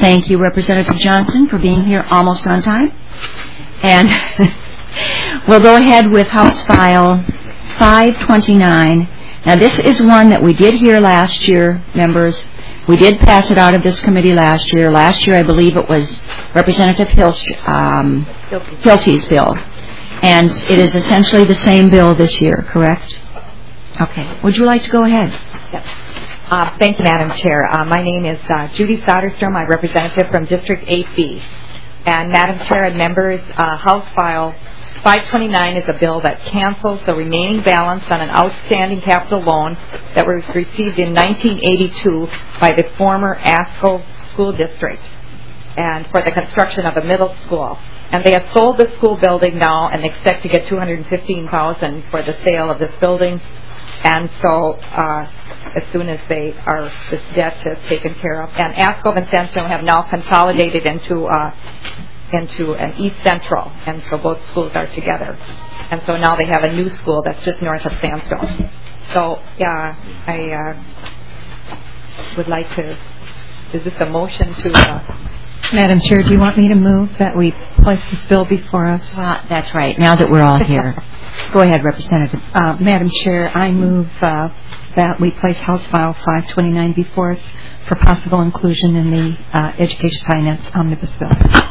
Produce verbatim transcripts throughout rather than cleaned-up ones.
Thank you, Representative Johnson, for being here almost on time. And we'll go ahead with House File five twenty-nine. Now, this is one that we did hear last year, members. We did pass it out of this committee last year. Last year, I believe it was Representative Hilst- um, Hilty's bill. And it is essentially the same bill this year, correct? Okay. Would you like to go ahead? Yes. Uh, thank you, Madam Chair. Uh, my name is uh, Judy Soderstrom. I'm representative from District eight B. And Madam Chair and members, uh, House File five twenty-nine is a bill that cancels the remaining balance on an outstanding capital loan that was received in nineteen eighty-two by the former ASCO School District and for the construction of a middle school. And they have sold the school building now and expect to get two hundred fifteen thousand dollars for the sale of this building. And so uh, as soon as they are, this debt is taken care of. And ASCO and Sandstone have now consolidated into uh, into an East Central, and so both schools are together. And so now they have a new school that's just north of Sandstone. So yeah, I uh, would like to, is this a motion to... Uh, Madam Chair, do you want me to move that we place this bill before us? Well, that's right, now that we're all here. Go ahead, Representative. Uh, Madam Chair, I move uh, that we place House File five twenty-nine before us for possible inclusion in the uh, Education Finance Omnibus Bill.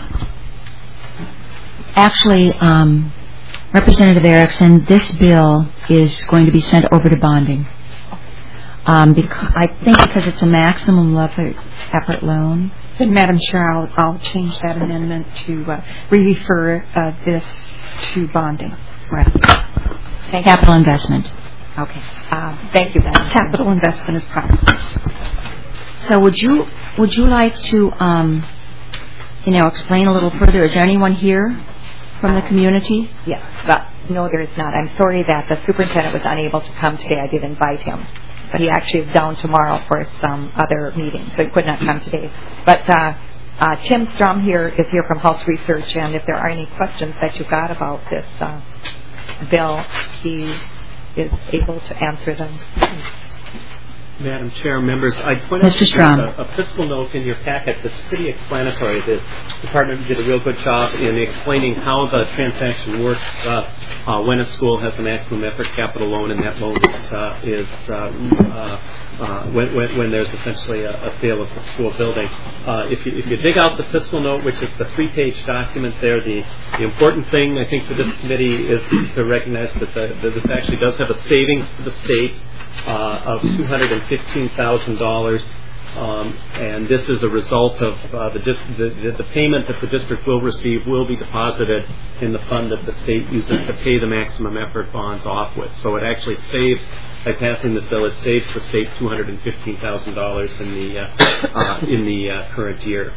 Actually, um, Representative Erickson, this bill is going to be sent over to bonding. Um, because, I think because it's a maximum level effort loan. And Madam Chair, I'll, I'll change that amendment to uh, re-refer uh, this to bonding. Right. Thank Capital you. investment. Okay. Uh, thank you, Madam Chair. Capital investment is proper. So would you would you like to um, you know explain a little further? Is there anyone here from the community? Yes, but no, there is not. I'm sorry that the superintendent was unable to come today. I did invite him, but he actually is down tomorrow for some other meeting, so he could not come today. But uh, uh, Tim Strom here is here from Health Research, and if there are any questions that you've got about this uh, bill, he is able to answer them. Madam Chair, members, I point out Mister Strom. a, a fiscal note in your packet that's pretty explanatory. The department did a real good job in explaining how the transaction works uh, uh, when a school has a maximum effort capital loan, and that loan is, uh, is uh, uh, uh, when, when, when there's essentially a, a sale of the school building. Uh, if, you, if you dig out the fiscal note, which is the three-page document there, the, the important thing, I think, for this committee is to recognize that, the, that this actually does have a savings to the state Uh, of two hundred fifteen thousand dollars, um, and this is a result of uh, the, dis- the, the the payment that the district will receive will be deposited in the fund that the state uses to pay the maximum effort bonds off with. So it actually saves, by passing this bill, it saves the state two hundred fifteen thousand dollars in the uh, uh, in the uh, current year.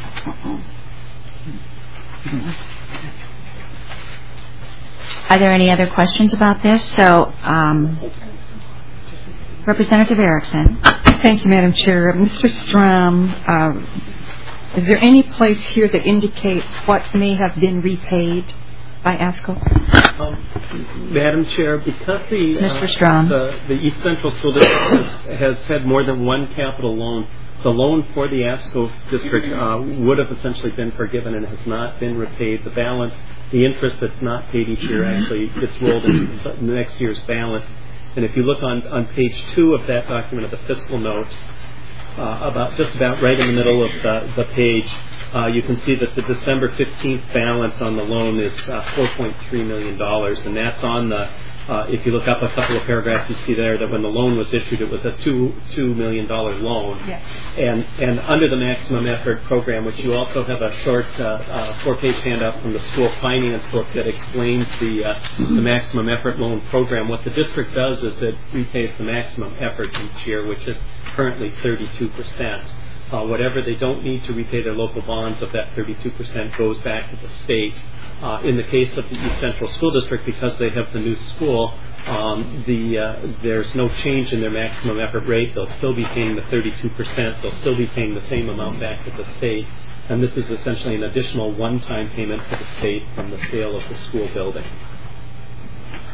Are there any other questions about this? So. Um, Representative Erickson. Thank you, Madam Chair. Mister Strom, uh, is there any place here that indicates what may have been repaid by ASCO? Um, Madam Chair, because the, Mister uh, Strom. the the East Central School District has, has had more than one capital loan, the loan for the ASCO district uh, would have essentially been forgiven and has not been repaid. The balance, the interest that's not paid each year actually gets rolled into next year's balance. And if you look on, on page two of that document of the fiscal note, uh, about just about right in the middle of the, the page, uh, you can see that the December fifteenth balance on the loan is uh, four point three million dollars, and that's on the. Uh, if you look up a couple of paragraphs, you see there that when the loan was issued, it was a two two million dollar loan. Yes. And and under the maximum effort program, which you also have a short uh, uh, four page handout from the school finance book that explains the uh, the maximum effort loan program. What the district does is it repays the maximum effort each year, which is currently thirty-two percent. Uh, whatever they don't need to repay their local bonds of that thirty-two percent goes back to the state. Uh, in the case of the East Central School District, because they have the new school, um, the uh, there's no change in their maximum effort rate. They'll still be paying the thirty-two percent. They'll still be paying the same amount back to the state. And this is essentially an additional one-time payment to the state from the sale of the school building.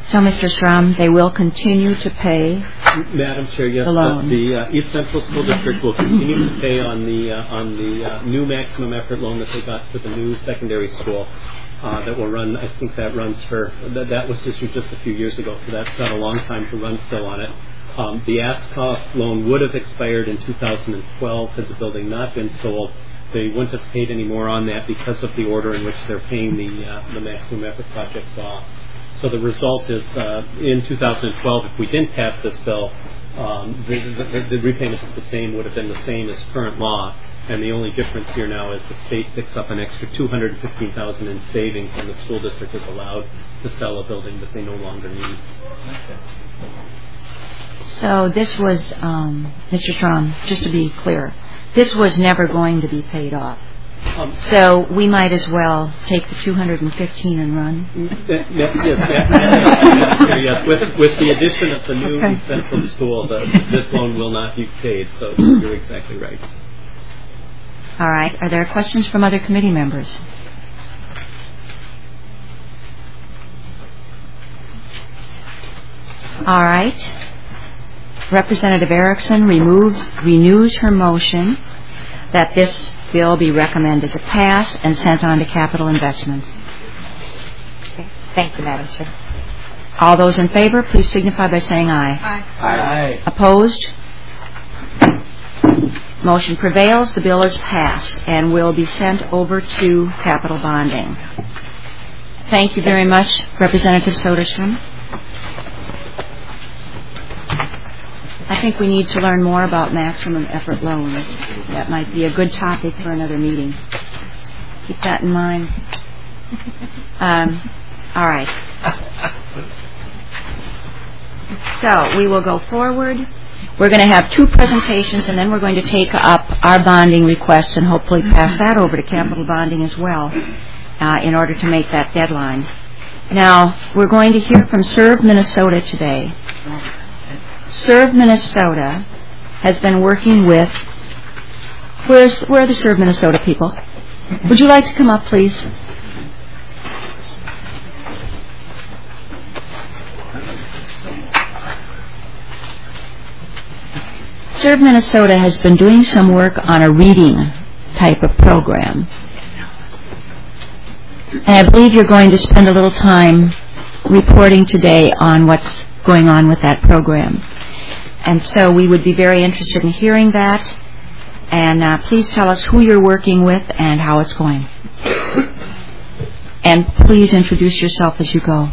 So, Mister Schramm, they will continue to pay Madam Chair, yes, the loan. The, the uh, East Central School District will continue to pay on the uh, on the uh, new maximum effort loan that they got for the new secondary school. Uh, that will run, I think that runs for, that, that was issued just a few years ago, so that's got a long time to run still on it. Um, the ASCOF loan would have expired in two thousand twelve had the building not been sold. They wouldn't have paid any more on that because of the order in which they're paying the uh, the maximum effort projects off. So the result is uh, in two thousand twelve, if we didn't pass this bill, um, the, the, the repayment of the same would have been the same as current law. And the only difference here now is the state picks up an extra two hundred fifteen thousand dollars in savings, and the school district is allowed to sell a building that they no longer need. So this was, um, Mister Schramm, just to be clear, this was never going to be paid off. Um, so we might as well take the two hundred fifteen and run. That, that, yes, that, that, yes. With, with the addition of the new okay. central school, the, this loan will not be paid. So you're exactly right. All right. Are there questions from other committee members? All right. Representative Erickson removes, renews her motion that this bill be recommended to pass and sent on to capital investments. Okay. Thank you, Madam Chair. All those in favor, please signify by saying aye. Aye. Aye. Opposed? Motion prevails. The bill is passed and will be sent over to capital bonding. Thank you very much, Representative Soderstrom. I think we need to learn more about maximum effort loans. That might be a good topic for another meeting. Keep that in mind. Um, all right. So we will go forward. We're going to have two presentations, and then we're going to take up our bonding request and hopefully pass that over to capital bonding as well uh, in order to make that deadline. Now, we're going to hear from Serve Minnesota today. Serve Minnesota has been working with, where's, where are the Serve Minnesota people? Would you like to come up, please? Serve Minnesota has been doing some work on a reading type of program. And I believe you're going to spend a little time reporting today on what's going on with that program. And so we would be very interested in hearing that. And uh, please tell us who you're working with and how it's going. And please introduce yourself as you go.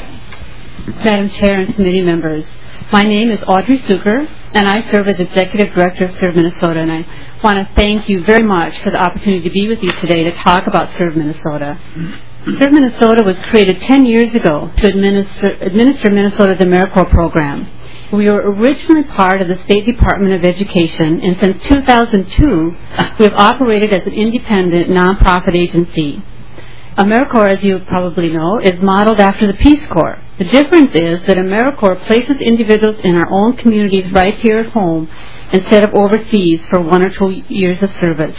Madam Chair and committee members, my name is Audrey Suker, and I serve as Executive Director of Serve Minnesota, and I want to thank you very much for the opportunity to be with you today to talk about Serve Minnesota. Serve Minnesota was created ten years ago to administer, administer Minnesota's AmeriCorps program. We were originally part of the State Department of Education, and since two thousand two, we have operated as an independent, nonprofit agency. AmeriCorps, as you probably know, is modeled after the Peace Corps. The difference is that AmeriCorps places individuals in our own communities right here at home instead of overseas for one or two years of service.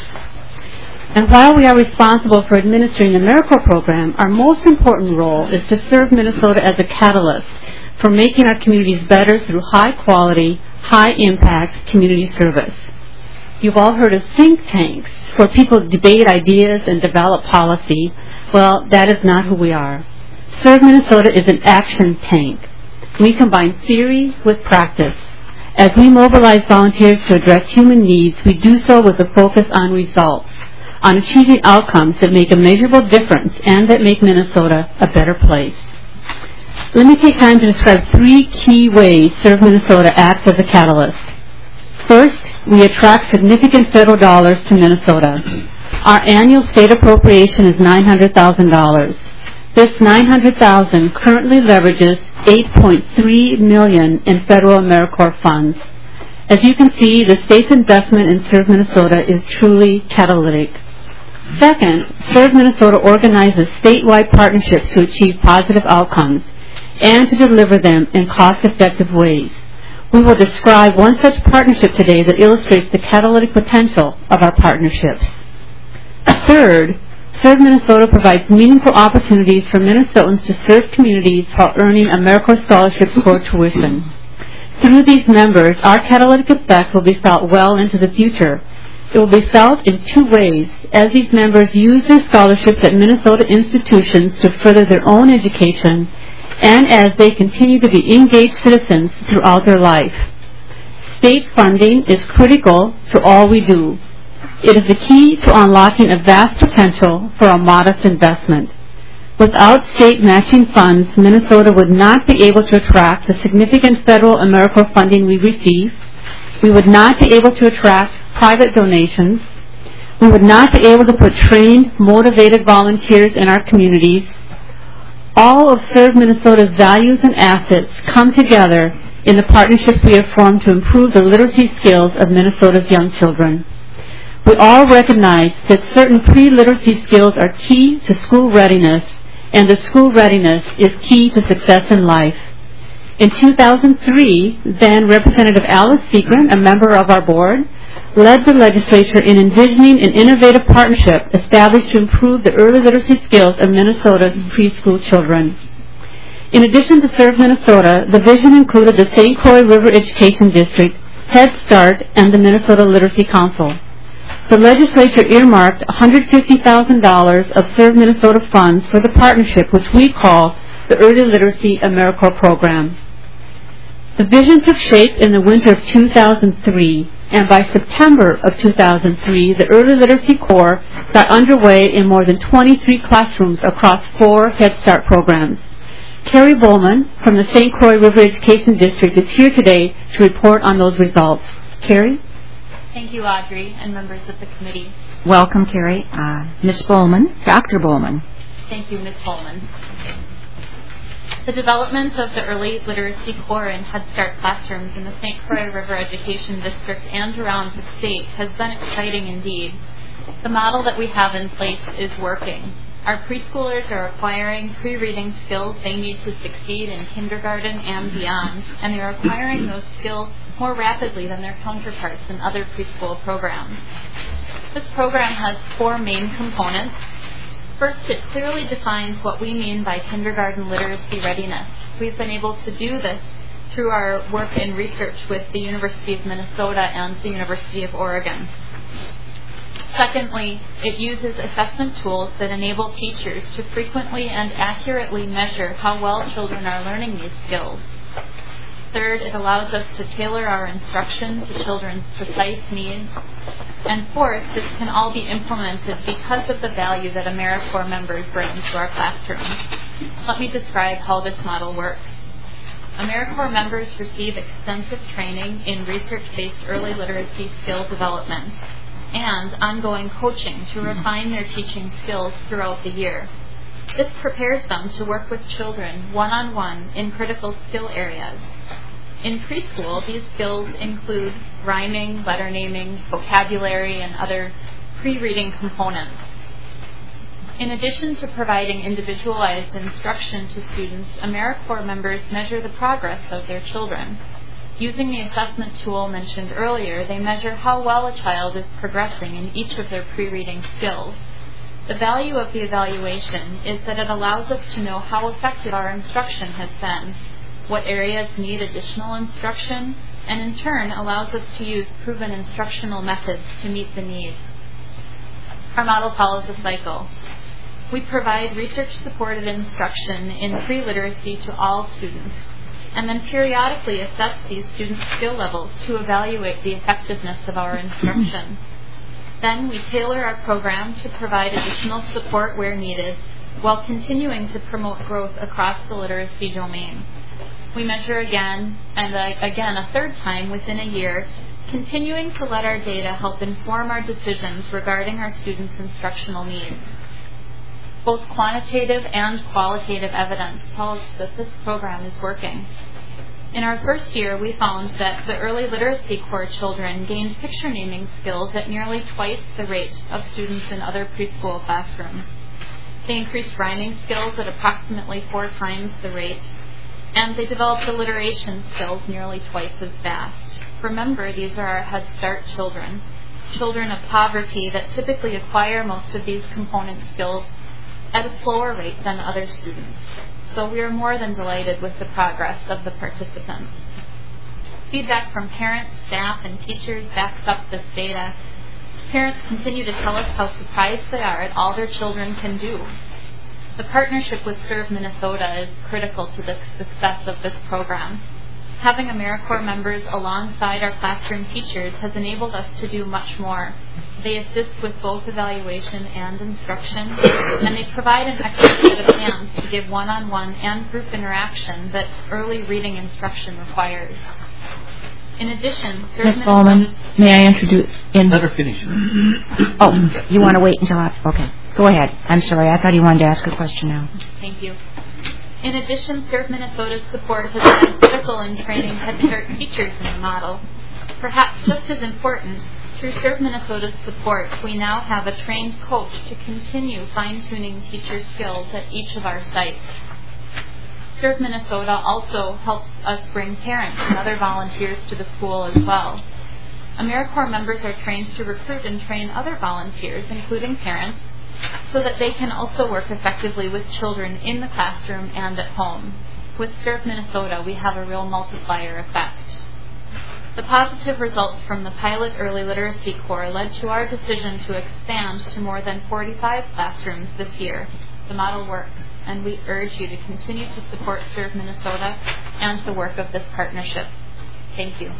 And while we are responsible for administering the AmeriCorps program, our most important role is to serve Minnesota as a catalyst for making our communities better through high-quality, high-impact community service. You've all heard of think tanks, where people debate ideas and develop policy. Well, that is not who we are. Serve Minnesota is an action tank. We combine theory with practice. As we mobilize volunteers to address human needs, we do so with a focus on results, on achieving outcomes that make a measurable difference and that make Minnesota a better place. Let me take time to describe three key ways Serve Minnesota acts as a catalyst. First, we attract significant federal dollars to Minnesota. Our annual state appropriation is nine hundred thousand dollars. This nine hundred thousand dollars currently leverages eight point three million dollars in federal AmeriCorps funds. As you can see, the state's investment in Serve Minnesota is truly catalytic. Second, Serve Minnesota organizes statewide partnerships to achieve positive outcomes and to deliver them in cost-effective ways. We will describe one such partnership today that illustrates the catalytic potential of our partnerships. Third, Serve Minnesota provides meaningful opportunities for Minnesotans to serve communities while earning AmeriCorps scholarships for tuition. Through these members, our catalytic effect will be felt well into the future. It will be felt in two ways, as these members use their scholarships at Minnesota institutions to further their own education, and as they continue to be engaged citizens throughout their life. State funding is critical to all we do. It is the key to unlocking a vast potential for a modest investment. Without state matching funds, Minnesota would not be able to attract the significant federal AmeriCorps funding we receive. We would not be able to attract private donations. We would not be able to put trained, motivated volunteers in our communities. All of Serve Minnesota's values and assets come together in the partnerships we have formed to improve the literacy skills of Minnesota's young children. We all recognize that certain pre-literacy skills are key to school readiness, and that school readiness is key to success in life. In two thousand three, then Representative Alice Segrin, a member of our board, led the legislature in envisioning an innovative partnership established to improve the early literacy skills of Minnesota's preschool children. In addition to Serve Minnesota, the vision included the Saint Croix River Education District, Head Start, and the Minnesota Literacy Council. The legislature earmarked one hundred fifty thousand dollars of Serve Minnesota funds for the partnership, which we call the Early Literacy AmeriCorps Program. The vision took shape in the winter of two thousand three, and by September of two thousand three, the Early Literacy Corps got underway in more than twenty-three classrooms across four Head Start programs. Carrie Bowman from the Saint Croix River Education District is here today to report on those results. Carrie? Thank you, Audrey, and members of the committee. Welcome, Carrie. Uh, Miz Bowman, Doctor Bowman. Thank you, Miz Bowman. The development of the Early Literacy Corps in Head Start classrooms in the Saint Croix River Education District and around the state has been exciting indeed. The model that we have in place is working. Our preschoolers are acquiring pre-reading skills they need to succeed in kindergarten and beyond, and they are acquiring those skills more rapidly than their counterparts in other preschool programs. This program has four main components. First, it clearly defines what we mean by kindergarten literacy readiness. We've been able to do this through our work and research with the University of Minnesota and the University of Oregon. Secondly, it uses assessment tools that enable teachers to frequently and accurately measure how well children are learning these skills. Third, it allows us to tailor our instruction to children's precise needs. And fourth, this can all be implemented because of the value that AmeriCorps members bring to our classrooms. Let me describe how this model works. AmeriCorps members receive extensive training in research-based early literacy skill development and ongoing coaching to refine their teaching skills throughout the year. This prepares them to work with children one-on-one in critical skill areas. In preschool, these skills include rhyming, letter naming, vocabulary, and other pre-reading components. In addition to providing individualized instruction to students, AmeriCorps members measure the progress of their children. Using the assessment tool mentioned earlier, they measure how well a child is progressing in each of their pre-reading skills. The value of the evaluation is that it allows us to know how effective our instruction has been, what areas need additional instruction, and in turn allows us to use proven instructional methods to meet the needs. Our model follows a cycle. We provide research-supported instruction in pre-literacy to all students, and then periodically assess these students' skill levels to evaluate the effectiveness of our instruction. Then we tailor our program to provide additional support where needed, while continuing to promote growth across the literacy domain. We measure again, and again a third time within a year, continuing to let our data help inform our decisions regarding our students' instructional needs. Both quantitative and qualitative evidence tell us that this program is working. In our first year, we found that the Early Literacy Corps children gained picture naming skills at nearly twice the rate of students in other preschool classrooms. They increased rhyming skills at approximately four times the rate, and they developed alliteration skills nearly twice as fast. Remember, these are our Head Start children. children of poverty that typically acquire most of these component skills at a slower rate than other students. So we are more than delighted with the progress of the participants. Feedback from parents, staff, and teachers backs up this data. Parents continue to tell us how surprised they are at all their children can do. The partnership with Serve Minnesota is critical to the success of this program. Having AmeriCorps members alongside our classroom teachers has enabled us to do much more. They assist with both evaluation and instruction, and they provide an extra set of hands to give one-on-one and group interaction that early reading instruction requires. In addition, Serve Miz Bowman, may I introduce? In Let her finish. Oh, you want to wait until I... Okay, go ahead. I'm sorry, I thought you wanted to ask a question now. Thank you. In addition, Serve Minnesota's support has been critical in training Head Start teachers in the model. Perhaps just as important, through Serve Minnesota's support, we now have a trained coach to continue fine-tuning teacher skills at each of our sites. Serve Minnesota also helps us bring parents and other volunteers to the school as well. AmeriCorps members are trained to recruit and train other volunteers, including parents, so that they can also work effectively with children in the classroom and at home. With Serve Minnesota, we have a real multiplier effect. The positive results from the pilot early literacy corps led to our decision to expand to more than forty-five classrooms this year. The model works, and we urge you to continue to support Serve Minnesota and the work of this partnership. Thank you.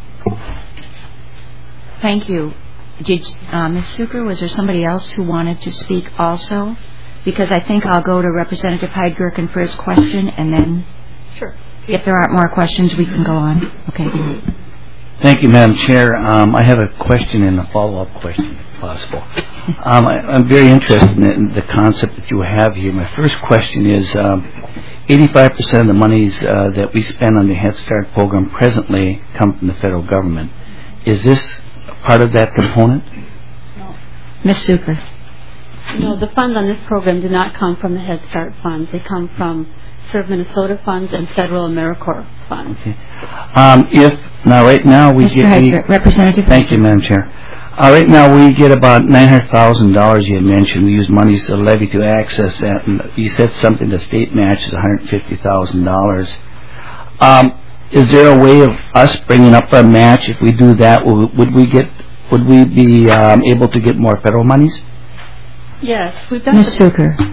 Thank you. Did uh, Miz Suker, was there somebody else who wanted to speak also? Because I think I'll go to Representative Heidgerken for his question, and then Sure. if there aren't more questions, we can go on. Okay. Thank you, Madam Chair. Um, I have a question and a follow-up question, if possible. Um, I, I'm very interested in the concept that you have here. My first question is, um, eighty-five percent of the monies uh, that we spend on the Head Start program presently come from the federal government. Is this part of that component? No. Miz Suker. No, the funds on this program do not come from the Head Start funds. They come from Serve Minnesota funds and federal AmeriCorps funds. Okay. Um, if now, right now we Mister get Heidger, we, Representative. Thank you, Madam Chair. Uh, right now we get about nine hundred thousand dollars. You had mentioned we use monies to levy to access that, and you said something. The state match is one hundred fifty thousand dollars. Um, is there a way of us bringing up our match? If we do that, would, would we get? Would we be um, able to get more federal monies? Yes, we've done. Miz Suker.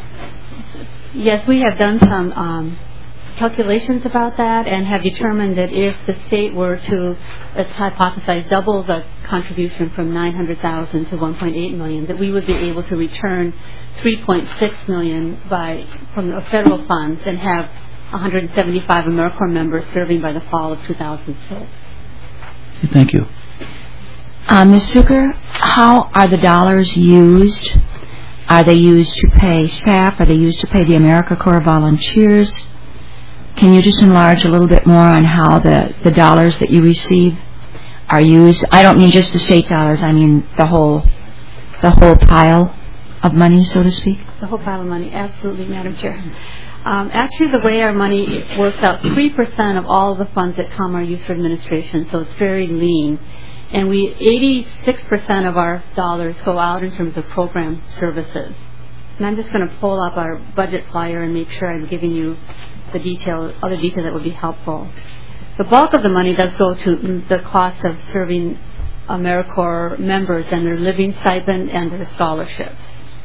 Yes, we have done some um, calculations about that and have determined that if the state were to, let's hypothesize, double the contribution from nine hundred thousand to one point eight million, that we would be able to return three point six million by from the federal funds and have one hundred seventy-five AmeriCorps members serving by the fall of two thousand six. Thank you. Uh, Miz Suker, how are the dollars used? Are they used to pay staff? Are they used to pay the AmeriCorps volunteers? Can you just enlarge a little bit more on how the, the dollars that you receive are used? I don't mean just the state dollars. I mean the whole the whole pile of money, so to speak. The whole pile of money, absolutely, Madam Chair. Um, actually, the way our money works out, three percent of all of the funds that come are used for administration, so it's very lean. And we, eighty-six percent of our dollars go out in terms of program services. And I'm just going to pull up our budget flyer and make sure I'm giving you the detail, other detail that would be helpful. The bulk of the money does go to the cost of serving AmeriCorps members and their living stipend and their scholarships.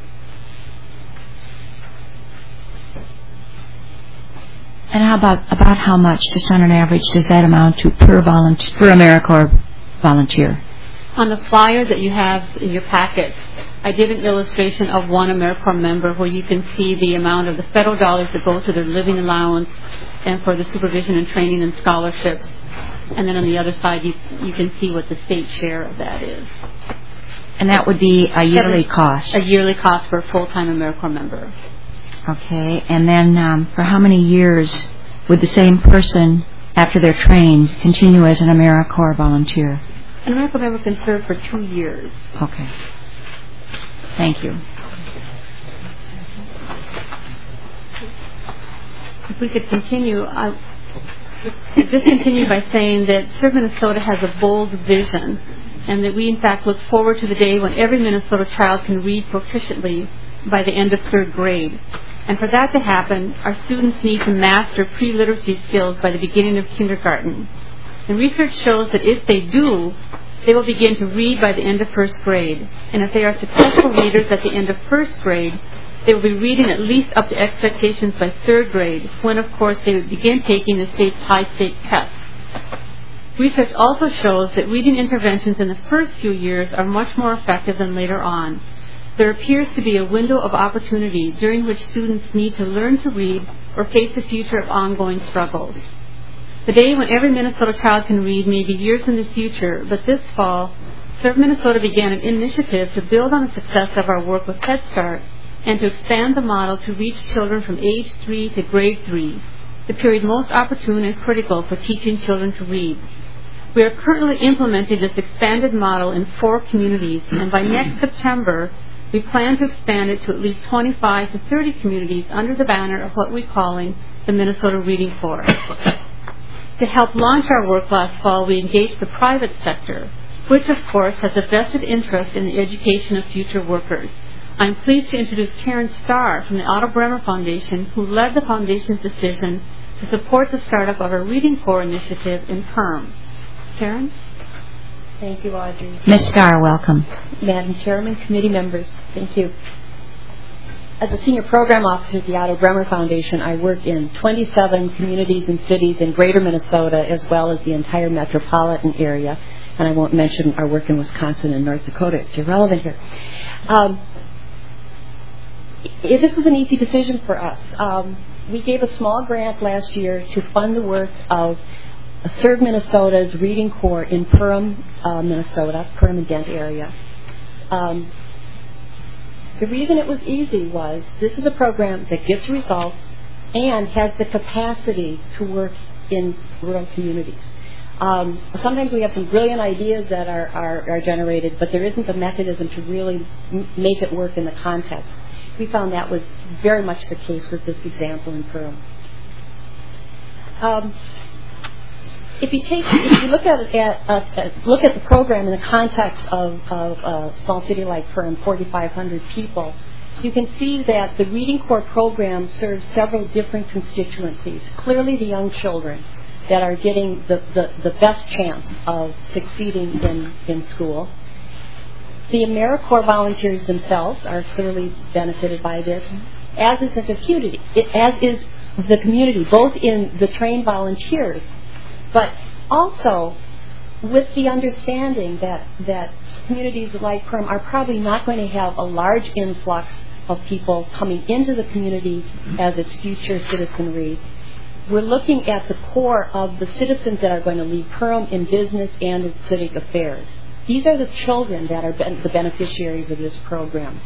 And how about about how much, just on an average, does that amount to per volunteer, per AmeriCorps volunteer? On the flyer that you have in your packet, I did an illustration of one AmeriCorps member where you can see the amount of the federal dollars that go to their living allowance and for the supervision and training and scholarships. And then on the other side, you, you can see what the state share of that is. And that would be a yearly cost? A yearly cost for a full-time AmeriCorps member. Okay. And then um, for how many years would the same person, after they're trained, continue as an AmeriCorps volunteer? An AmeriCorps member can serve for two years. Okay. Thank you. If we could continue, I just continue by saying that Serve Minnesota has a bold vision and that we in fact look forward to the day when every Minnesota child can read proficiently by the end of third grade. And for that to happen, our students need to master pre-literacy skills by the beginning of kindergarten. And research shows that if they do, they will begin to read by the end of first grade. And if they are successful readers at the end of first grade, they will be reading at least up to expectations by third grade, when of course they would begin taking the state's high-stake tests. Research also shows that reading interventions in the first few years are much more effective than later on. There appears to be a window of opportunity during which students need to learn to read or face a future of ongoing struggles. The day when every Minnesota child can read may be years in the future, but this fall, Serve Minnesota began an initiative to build on the success of our work with Head Start and to expand the model to reach children from age three to grade three, the period most opportune and critical for teaching children to read. We are currently implementing this expanded model in four communities, and by next September, we plan to expand it to at least twenty-five to thirty communities under the banner of what we're calling the Minnesota Reading Corps. To help launch our work last fall, we engaged the private sector, which of course has a vested interest in the education of future workers. I'm pleased to introduce Karen Starr from the Otto Bremer Foundation, who led the foundation's decision to support the startup of a Reading Corps initiative in Perham. Karen? Thank you, Audrey. Miz Starr, welcome. Madam Chairman, committee members, thank you. As a senior program officer at the Otto Bremer Foundation, I work in twenty-seven communities and cities in greater Minnesota, as well as the entire metropolitan area. And I won't mention our work in Wisconsin and North Dakota. It's irrelevant here. Um, it, this was an easy decision for us. Um, we gave a small grant last year to fund the work of Serve Minnesota's Reading Corps in Perham, uh, Minnesota, Perham and Dent area. Um, the reason it was easy was this is a program that gets results and has the capacity to work in rural communities. Um, sometimes we have some brilliant ideas that are, are, are generated, but there isn't the mechanism to really m- make it work in the context. We found that was very much the case with this example in Perham. Um, If you take, if you look at it at, uh, look at the program in the context of, of a small city like Perham, forty-five hundred people, you can see that the Reading Corps program serves several different constituencies. Clearly, the young children that are getting the, the, the best chance of succeeding in, in school. The AmeriCorps volunteers themselves are clearly benefited by this, as is the community. It, as is the community, both in the trained volunteers, but also with the understanding that, that communities like Perham are probably not going to have a large influx of people coming into the community as its future citizenry. We're looking at the core of the citizens that are going to lead Perham in business and in civic affairs. These are the children that are ben- the beneficiaries of this program.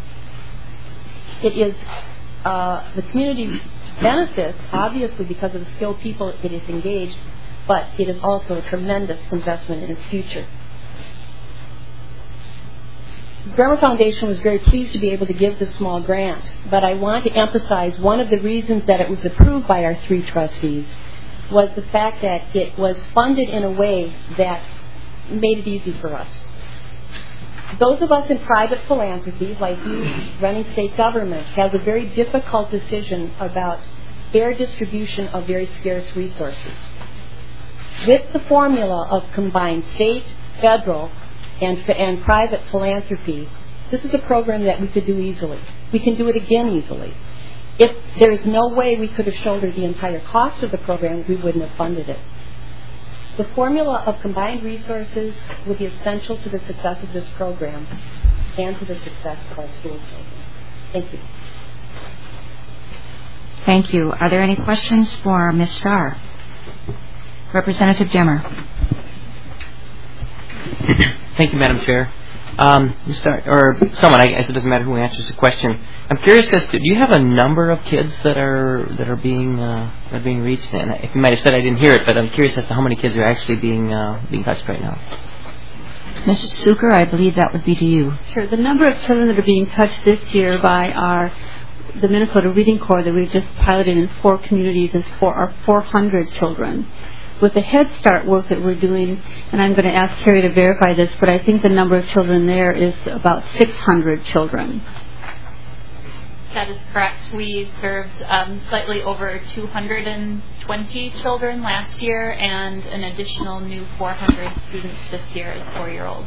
It is uh, the community benefits, obviously, because of the skilled people it is engaged, but it is also a tremendous investment in its future. The Bremer Foundation was very pleased to be able to give this small grant, but I want to emphasize one of the reasons that it was approved by our three trustees was the fact that it was funded in a way that made it easy for us. Those of us in private philanthropies, like you running state government, have a very difficult decision about fair distribution of very scarce resources. With the formula of combined state, federal, and, and private philanthropy, this is a program that we could do easily. We can do it again easily. If there is no way we could have shouldered the entire cost of the program, we wouldn't have funded it. The formula of combined resources will be essential to the success of this program and to the success of our school children. Thank you. Thank you. Are there any questions for Miz Starr? Representative Demmer. Thank you, Madam Chair. Um, Mister or someone, I guess it doesn't matter who answers the question. I'm curious as to, do you have a number of kids that are that are being uh, that are being reached? And if you might have said, I didn't hear it, but I'm curious as to how many kids are actually being uh, being touched right now. Missus Zucker, I believe that would be to you. Sure. The number of children that are being touched this year by our the Minnesota Reading Corps that we've just piloted in four communities is for our four hundred children. With the Head Start work that we're doing, and I'm going to ask Carrie to verify this, but I think the number of children there is about six hundred children. That is correct. We served um, slightly over two hundred twenty children last year and an additional new four hundred students this year as four-year-olds.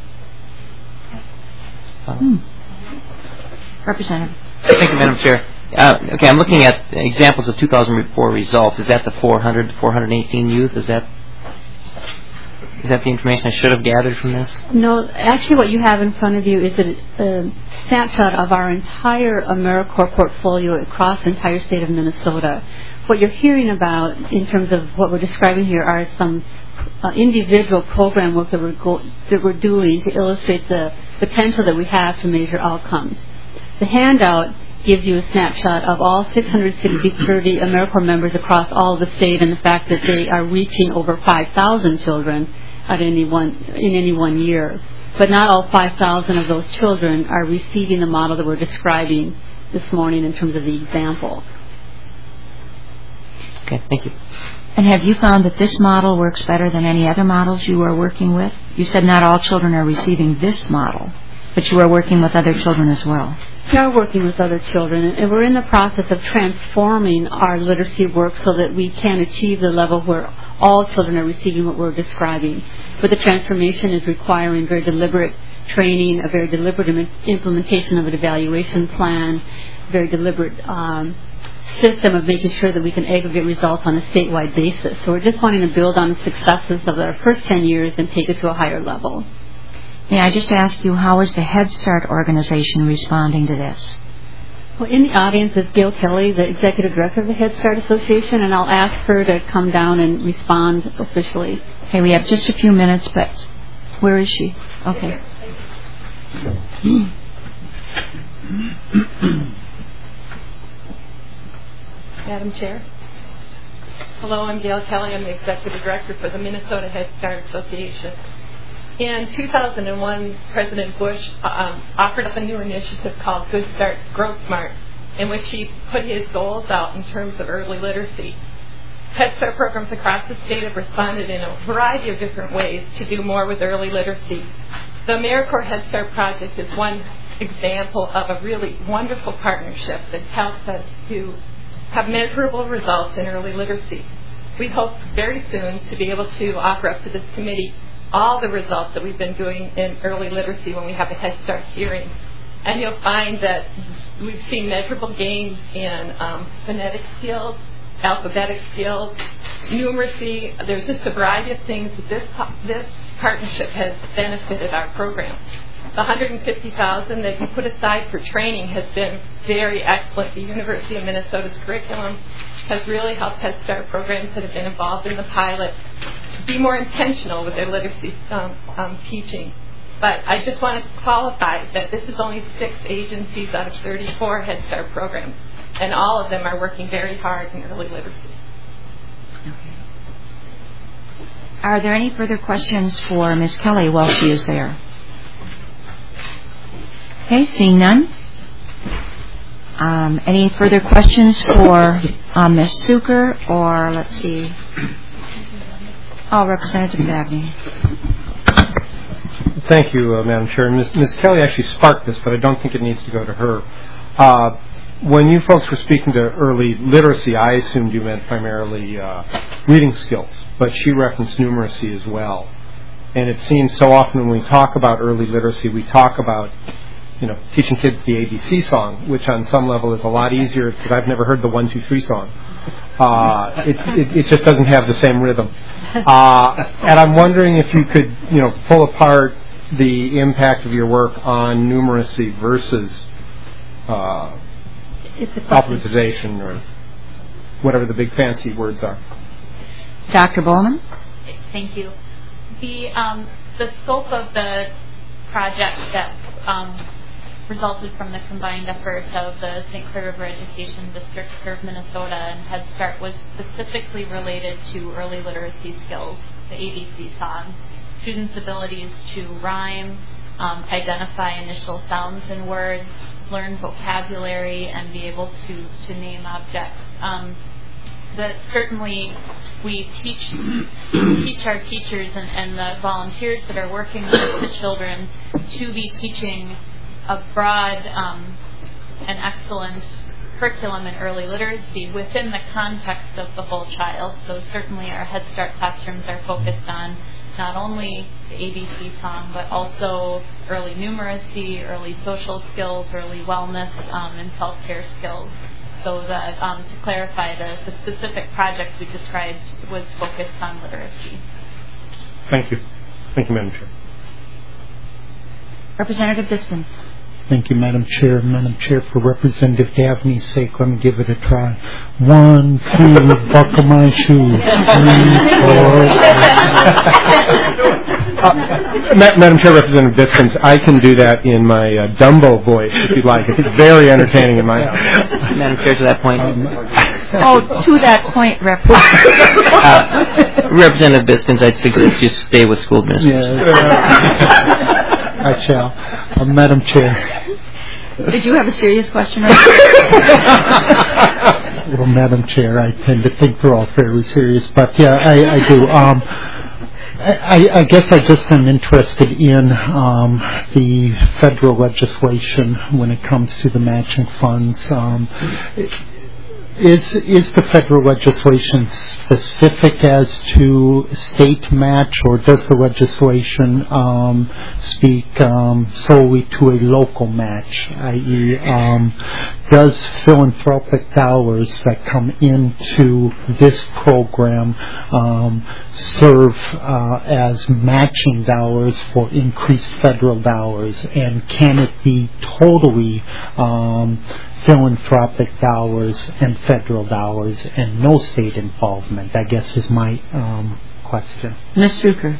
Hmm. Representative. Thank you, Madam Chair. Uh, okay, I'm looking at examples of two thousand four results. Is that the four hundred, four hundred eighteen youth? Is that is that the information I should have gathered from this? No, actually what you have in front of you is a, a snapshot of our entire AmeriCorps portfolio across the entire state of Minnesota. What you're hearing about in terms of what we're describing here are some uh, individual program work that we're, go- that we're doing to illustrate the potential that we have to measure outcomes. The handout gives you a snapshot of all six hundred thirty AmeriCorps members across all of the state and the fact that they are reaching over five thousand children at any one, in any one year. But not all five thousand of those children are receiving the model that we're describing this morning in terms of the example. Okay, thank you. And have you found that this model works better than any other models you are working with? You said not all children are receiving this model, but you are working with other children as well. We are working with other children, and we're in the process of transforming our literacy work so that we can achieve the level where all children are receiving what we're describing. But the transformation is requiring very deliberate training, a very deliberate im- implementation of an evaluation plan, very deliberate um, system of making sure that we can aggregate results on a statewide basis. So we're just wanting to build on the successes of our first ten years and take it to a higher level. May I just ask you, how is the Head Start organization responding to this? Well, in the audience is Gail Kelly, the Executive Director of the Head Start Association, and I'll ask her to come down and respond officially. Okay, we have just a few minutes, but where is she? Okay. Madam Chair. Hello, I'm Gail Kelly. I'm the Executive Director for the Minnesota Head Start Association. In two thousand one, President Bush um, offered up a new initiative called Good Start, Grow Smart, in which he put his goals out in terms of early literacy. Head Start programs across the state have responded in a variety of different ways to do more with early literacy. The AmeriCorps Head Start project is one example of a really wonderful partnership that helps us to have measurable results in early literacy. We hope very soon to be able to offer up to this committee all the results that we've been doing in early literacy when we have a Head Start hearing. And you'll find that we've seen measurable gains in um, phonetic skills, alphabetic skills, numeracy. There's just a variety of things that this, this partnership has benefited our program. The one hundred fifty thousand dollars that you put aside for training has been very excellent. The University of Minnesota's curriculum has really helped Head Start programs that have been involved in the pilot be more intentional with their literacy um, um, teaching. But I just want to qualify that this is only six agencies out of thirty-four Head Start programs, and all of them are working very hard in early literacy. Okay. Are there any further questions for Miz Kelly while she is there? Okay, seeing none. Um, any further questions for uh, Miz Suker or, let's see, oh, Representative Dabney. Thank you, uh, Madam Chair. Miz Miz Kelly actually sparked this, but I don't think it needs to go to her. Uh, when you folks were speaking to early literacy, I assumed you meant primarily uh, reading skills, but she referenced numeracy as well. And it seems so often when we talk about early literacy, we talk about you know, teaching kids the A B C song, which on some level is a lot easier because I've never heard the one, two, three song. Uh, it, it, it just doesn't have the same rhythm. Uh, and I'm wondering if you could, you know, pull apart the impact of your work on numeracy versus uh, alphabetization or whatever the big fancy words are. Doctor Bowman? Thank you. The, um, the scope of the project that um, resulted from the combined efforts of the Saint Clair River Education District Serve Minnesota and Head Start was specifically related to early literacy skills, the A B C song, students' abilities to rhyme, um, identify initial sounds in words, learn vocabulary, and be able to, to name objects. Um, that certainly we teach teach our teachers and, and the volunteers that are working with the children to be teaching a broad um, and excellent curriculum in early literacy within the context of the whole child. So certainly our Head Start classrooms are focused on not only the A B C song, but also early numeracy, early social skills, early wellness, um, and self-care skills. So that, um, to clarify, the, the specific project we described was focused on literacy. Thank you. Thank you, Madam Chair. Representative Biskins. Thank you, Madam Chair. Madam Chair, for Representative Gaffney's sake, let me give it a try. One, two, buckle my shoes. Three, four. uh, Ma- Madam Chair, Representative Biskins, I can do that in my uh, Dumbo voice, if you'd like. It's very entertaining in my... Madam Chair, to that point. Um, oh, to that point, Representative. uh, Representative Biskins, I'd suggest you stay with school administration. Yeah. I shall. Uh, Madam Chair. Did you have a serious question? Well, Madam Chair, I tend to think they're all fairly serious, but yeah, I, I do. Um, I, I guess I just am interested in um, the federal legislation when it comes to the matching funds. Um, Is is the federal legislation specific as to state match, or does the legislation um, speak um, solely to a local match, that is, um, does philanthropic dollars that come into this program um, serve uh, as matching dollars for increased federal dollars, and can it be totally um, philanthropic dollars and federal dollars and no state involvement, I guess is my um, question. Miz Zucker.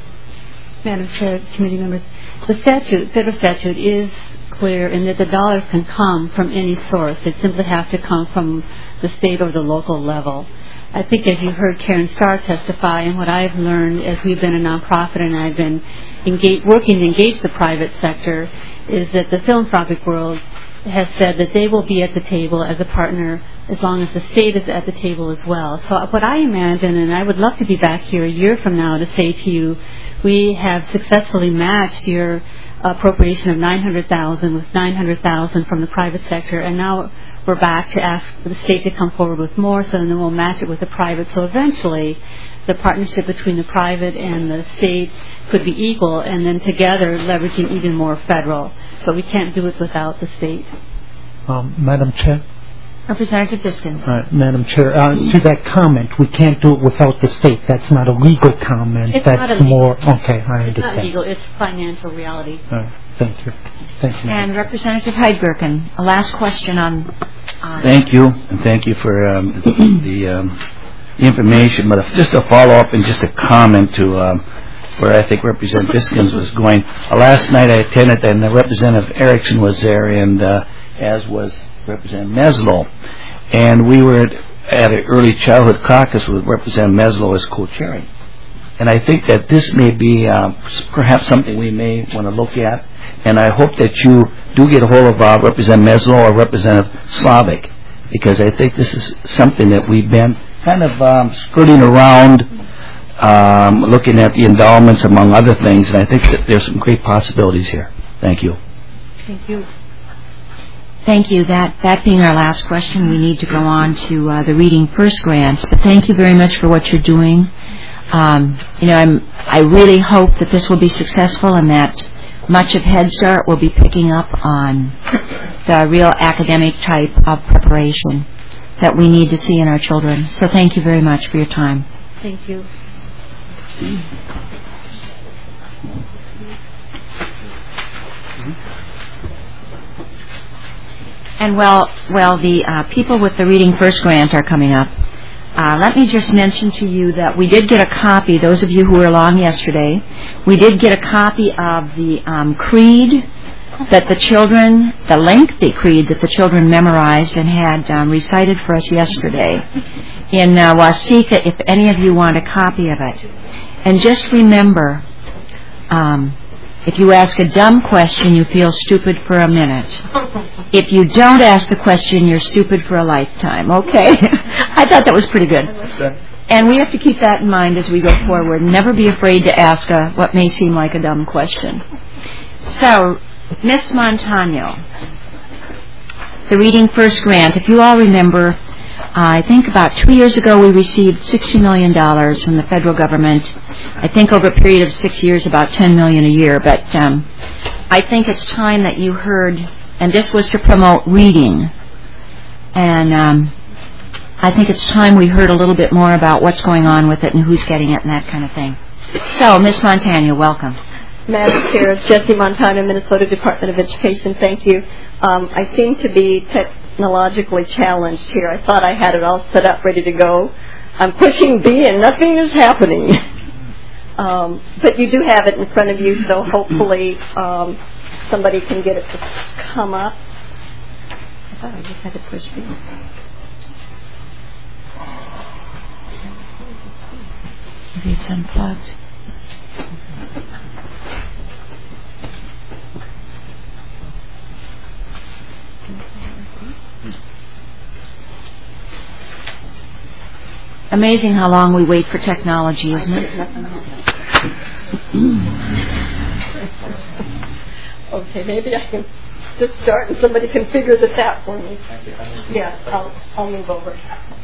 Madam Chair, committee members, the statute, federal statute is clear in that the dollars can come from any source. They simply have to come from the state or the local level. I think as you heard Karen Starr testify, and what I've learned as we've been a nonprofit and I've been engage, working to engage the private sector, is that the philanthropic world has said that they will be at the table as a partner as long as the state is at the table as well. So what I imagine, and I would love to be back here a year from now to say to you, we have successfully matched your appropriation of nine hundred thousand dollars with nine hundred thousand dollars from the private sector, and now we're back to ask the state to come forward with more, so then we'll match it with the private. So eventually the partnership between the private and the state could be equal, and then together leveraging even more federal. But we can't do it without the state. Um, Madam Chair? Representative Biskins. Uh, Madam Chair, uh, to that comment, we can't do it without the state. That's not a legal comment. It's That's not illegal. more, okay, I understand. It's not legal, it's financial reality. All right, thank you. Thank you. And Representative Heidgerken, a last question on... on thank you, and thank you for um, the um, information, but just a follow-up and just a comment to... Um, where I think Representative Biskins was going. Uh, last night I attended, and uh, Representative Erickson was there, and uh, as was Representative Meslow. And we were at, at an early childhood caucus with Representative Meslow as co-chairing. And I think that this may be uh, perhaps something we may want to look at. And I hope that you do get a hold of uh, Representative Meslow or Representative Slavic, because I think this is something that we've been kind of um, skirting around, Um, looking at the endowments, among other things, and I think that there's some great possibilities here. Thank you. Thank you. Thank you. That that being our last question, we need to go on to uh, the Reading First grants. But thank you very much for what you're doing. Um, you know, I'm, I really hope that this will be successful and that much of Head Start will be picking up on the real academic type of preparation that we need to see in our children. So thank you very much for your time. Thank you. And well, well, the uh, people with the Reading First grant are coming up. Uh, let me just mention to you that we did get a copy, those of you who were along yesterday, we did get a copy of the um, creed that the children, the lengthy creed that the children memorized and had um, recited for us yesterday in uh, Waseca, if any of you want a copy of it. And just remember, um, if you ask a dumb question, you feel stupid for a minute. If you don't ask the question, you're stupid for a lifetime, okay? I I thought that was pretty good. And we have to keep that in mind as we go forward. Never be afraid to ask a, what may seem like a dumb question. So, Miss Montano, the Reading First grant. If you all remember, uh, I think about two years ago we received sixty million dollars from the federal government. I think over a period of six years, about ten million dollars a year. But um, I think it's time that you heard, and this was to promote reading. And um, I think it's time we heard a little bit more about what's going on with it and who's getting it and that kind of thing. So, Miss Montano, welcome. Madam Chair, Jessie Montano, Minnesota Department of Education, thank you. Um, I seem to be technologically challenged here. I thought I had it all set up, ready to go. I'm pushing B and nothing is happening. um, but you do have it in front of you, so hopefully um, somebody can get it to come up. I thought I just had to push B. Maybe it's unplugged. Amazing how long we wait for technology, isn't it? Okay, maybe I can just start and somebody can figure this out for me. Yeah, I'll, I'll move over.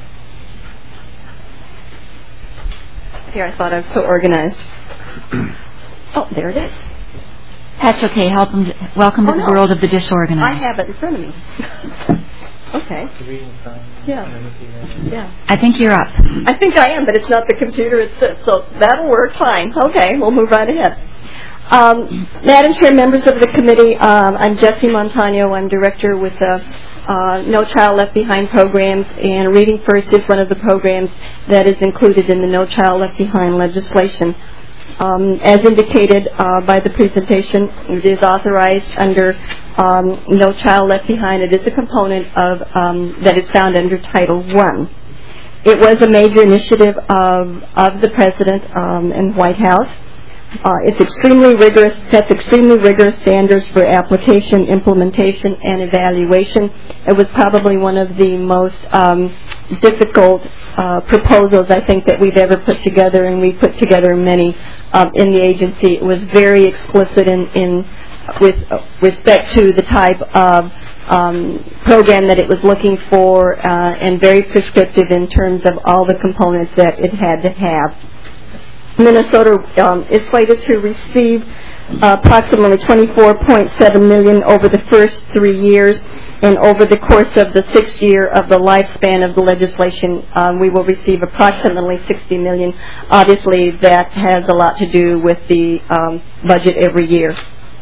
Here, I thought I was so organized. Oh, there it is. That's okay. Help them. To, welcome to oh, the no. world of the disorganized. I have it in front of me. Okay. Yeah. Yeah. I think you're up. I think I am, but it's not the computer. It's this. So that'll work fine. Okay, we'll move right ahead. Um, Madam Chair, members of the committee, um, I'm Jessie Montano. I'm director with the uh, No Child Left Behind programs, and Reading First is one of the programs that is included in the No Child Left Behind legislation. Um, as indicated uh, by the presentation, it is authorized under um, No Child Left Behind. It is a component of um, that is found under Title One. It was a major initiative of of the President um, and White House. Uh, it's extremely rigorous, sets extremely rigorous standards for application, implementation, and evaluation. It was probably one of the most um, difficult uh, proposals I think that we've ever put together, and we put together many um, in the agency. It was very explicit in, in with respect to the type of um, program that it was looking for, uh, and very prescriptive in terms of all the components that it had to have. Minnesota um, is slated to receive uh, approximately twenty-four point seven million dollars over the first three years, and over the course of the sixth year of the lifespan of the legislation, um, we will receive approximately sixty million dollars. Obviously, that has a lot to do with the um, budget every year.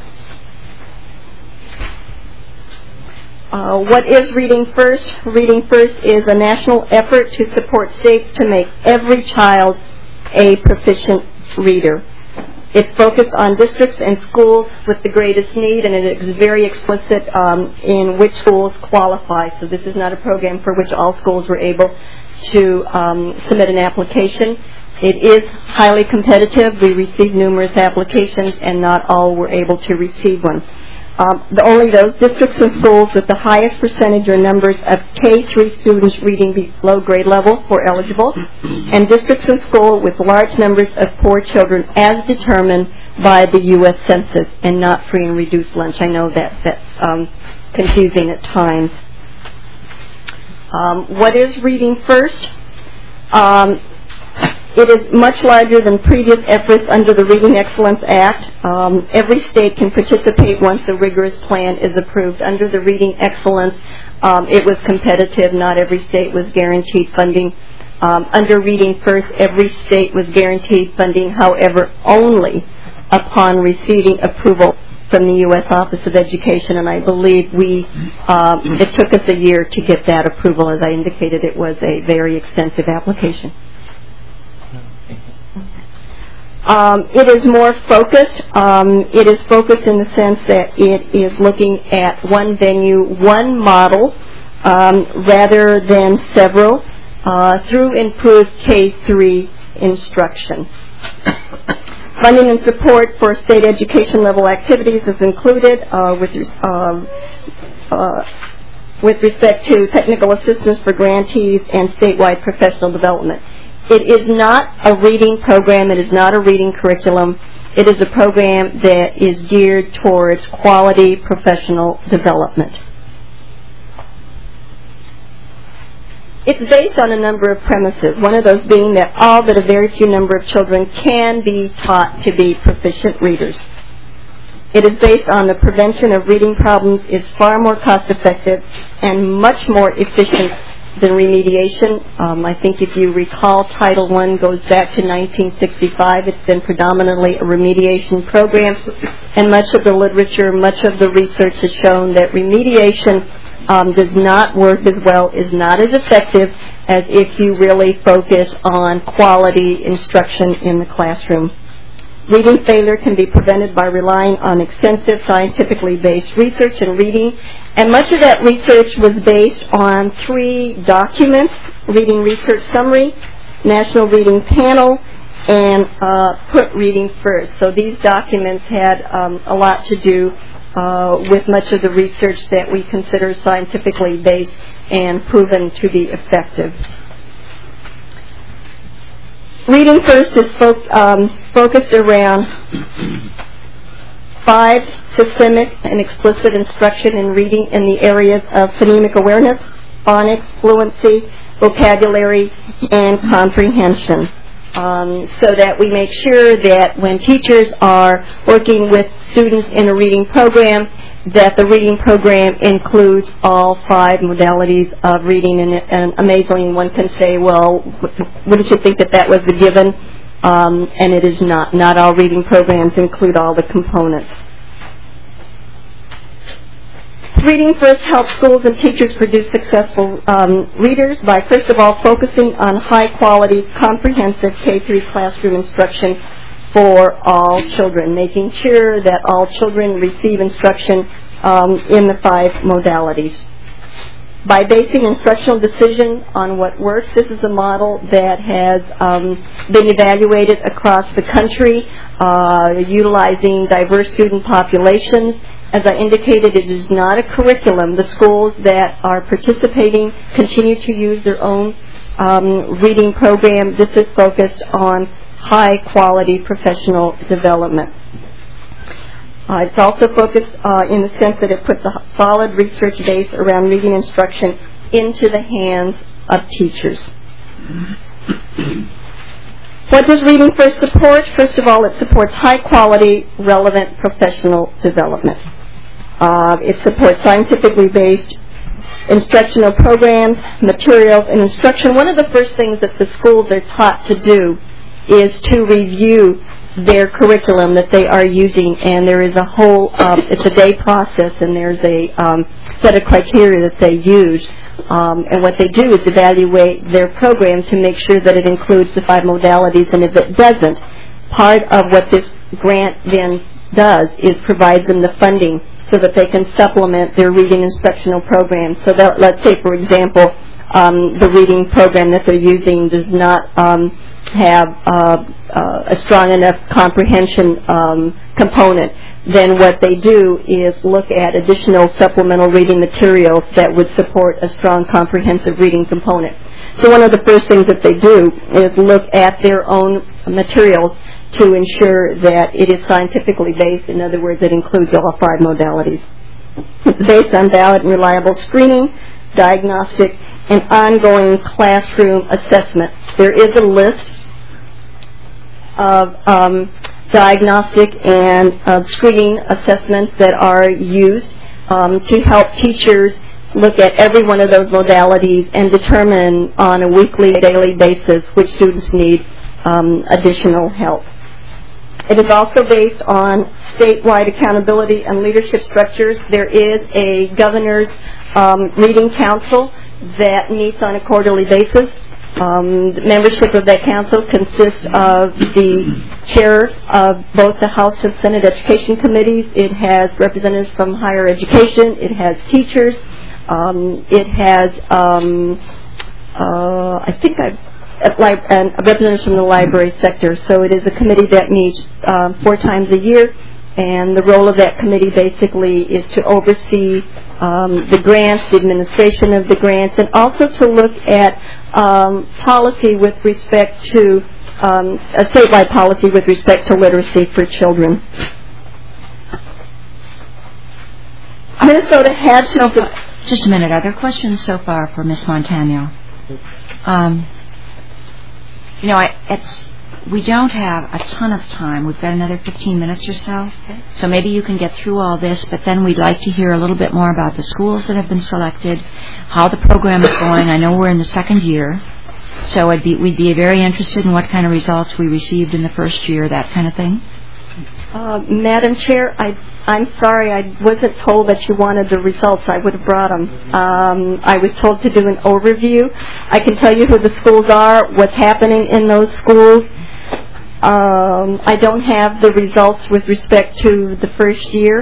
Uh, what is Reading First? Reading First is a national effort to support states to make every child a proficient reader. It's focused on districts and schools with the greatest need, and it is very explicit um, in which schools qualify. So this is not a program for which all schools were able to um, submit an application. It is highly competitive. We received numerous applications, and not all were able to receive one. Um, the, only those districts and schools with the highest percentage or numbers of K through students reading below grade level were eligible, and districts and schools with large numbers of poor children as determined by the U S Census, and not free and reduced lunch. I know that that's um, confusing at times. Um, what is Reading First? Um, It is much larger than previous efforts under the Reading Excellence Act. Um, every state can participate once a rigorous plan is approved. Under the Reading Excellence, um, it was competitive. Not every state was guaranteed funding. Um, under Reading First, every state was guaranteed funding, however, only upon receiving approval from the U S Office of Education, and I believe we, um, it took us a year to get that approval. As I indicated, it was a very extensive application. Um, it is more focused. Um, it is focused in the sense that it is looking at one venue, one model, um, rather than several, uh, through improved K three instruction. Funding and support for state education level activities is included uh, with uh, uh, with respect to technical assistance for grantees and statewide professional development. It is not a reading program. It is not a reading curriculum. It is a program that is geared towards quality professional development. It's based on a number of premises, one of those being that all but a very few number of children can be taught to be proficient readers. It is based on the prevention of reading problems is far more cost-effective and much more efficient than remediation. Um, I think if you recall, Title one goes back to nineteen sixty-five. It's been predominantly a remediation program, and much of the literature, much of the research has shown that remediation um, does not work as well, is not as effective as if you really focus on quality instruction in the classroom. Reading failure can be prevented by relying on extensive scientifically based research and reading, and much of that research was based on three documents: Reading Research Summary, National Reading Panel, and uh, Put Reading First. So these documents had um, a lot to do uh, with much of the research that we consider scientifically based and proven to be effective. Reading First is fo- um, focused around five systemic and explicit instruction in reading in the areas of phonemic awareness, phonics, fluency, vocabulary, and comprehension. Um, so that we make sure that when teachers are working with students in a reading program, that the reading program includes all five modalities of reading. And, and amazingly, one can say, well, wouldn't you think that that was a given? Um, and it is not. Not all reading programs include all the components. Reading First helps schools and teachers produce successful um, readers by, first of all, focusing on high-quality, comprehensive K through classroom instruction for all children, making sure that all children receive instruction um, in the five modalities. By basing instructional decision on what works, this is a model that has um, been evaluated across the country, uh, utilizing diverse student populations. As I indicated, it is not a curriculum. The schools that are participating continue to use their own um, reading program. This is focused on high-quality professional development. Uh, it's also focused uh, in the sense that it puts a solid research base around reading instruction into the hands of teachers. What does Reading First support? First of all, it supports high-quality, relevant professional development. Uh, it supports scientifically based instructional programs, materials, and instruction. One of the first things that the schools are taught to do is to review their curriculum that they are using, and there is a whole, uh, it's a day process, and there's a um, set of criteria that they use. Um, and what they do is evaluate their program to make sure that it includes the five modalities, and if it doesn't, part of what this grant then does is provides them the funding so that they can supplement their reading instructional program. So that, let's say, for example, um, the reading program that they're using does not um, have uh, uh, a strong enough comprehension um, component, then what they do is look at additional supplemental reading materials that would support a strong comprehensive reading component. So one of the first things that they do is look at their own materials to ensure that it is scientifically based. In other words, it includes all five modalities. It's based on valid and reliable screening, diagnostic, and ongoing classroom assessment. There is a list of um, diagnostic and uh, screening assessments that are used um, to help teachers look at every one of those modalities and determine on a weekly, daily basis which students need um, additional help. It is also based on statewide accountability and leadership structures. There is a governor's um, reading council that meets on a quarterly basis. Um, the membership of that council consists of the chairs of both the House and Senate Education Committees. It has representatives from higher education. It has teachers. Um, it has, um, uh, I think I've and representatives from the library sector. So it is a committee that meets um, four times a year, and the role of that committee basically is to oversee um, the grants, the administration of the grants, and also to look at um, policy with respect to um, a statewide policy with respect to literacy for children. Minnesota had so far, just a minute. Are there questions so far for Miz Montano? Um, you know, I, it's we don't have a ton of time. We've got another fifteen minutes or so. Okay. So maybe you can get through all this, but then we'd like to hear a little bit more about the schools that have been selected, how the program is going. I know we're in the second year, so I'd be, we'd be very interested in what kind of results we received in the first year, that kind of thing. Uh, Madam Chair, I, I'm sorry, I wasn't told that you wanted the results. I would have brought them. Um, I was told to do an overview. I can tell you who the schools are, what's happening in those schools. Um, I don't have the results with respect to the first year.